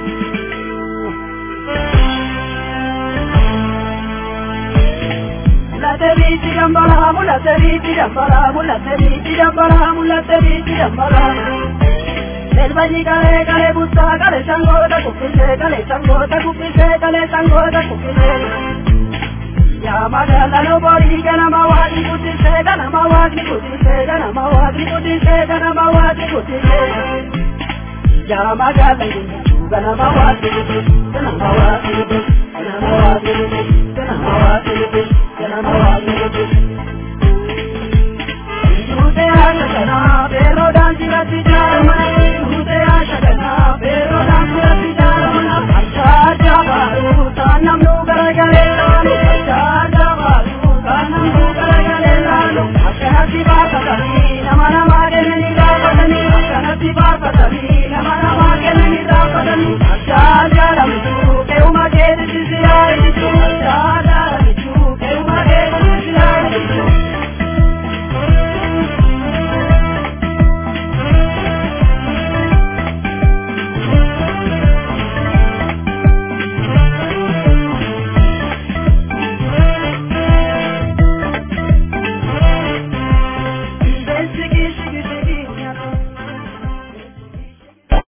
ሙላተቢቲ ደምባላ ሙላተቢቲ ደምባላ ሙላተቢቲ ደምባላ ሙላተቢቲ ደምባላ Nelvani kale kale buta kale sango ta kupise kale sango ta kupise kale sango ta kupise Ya magala no bori kana mawadi kupise kana mawadi kupise kana mawadi kupise kana mawadi kupise Ya magala no kana mawadi kupise kana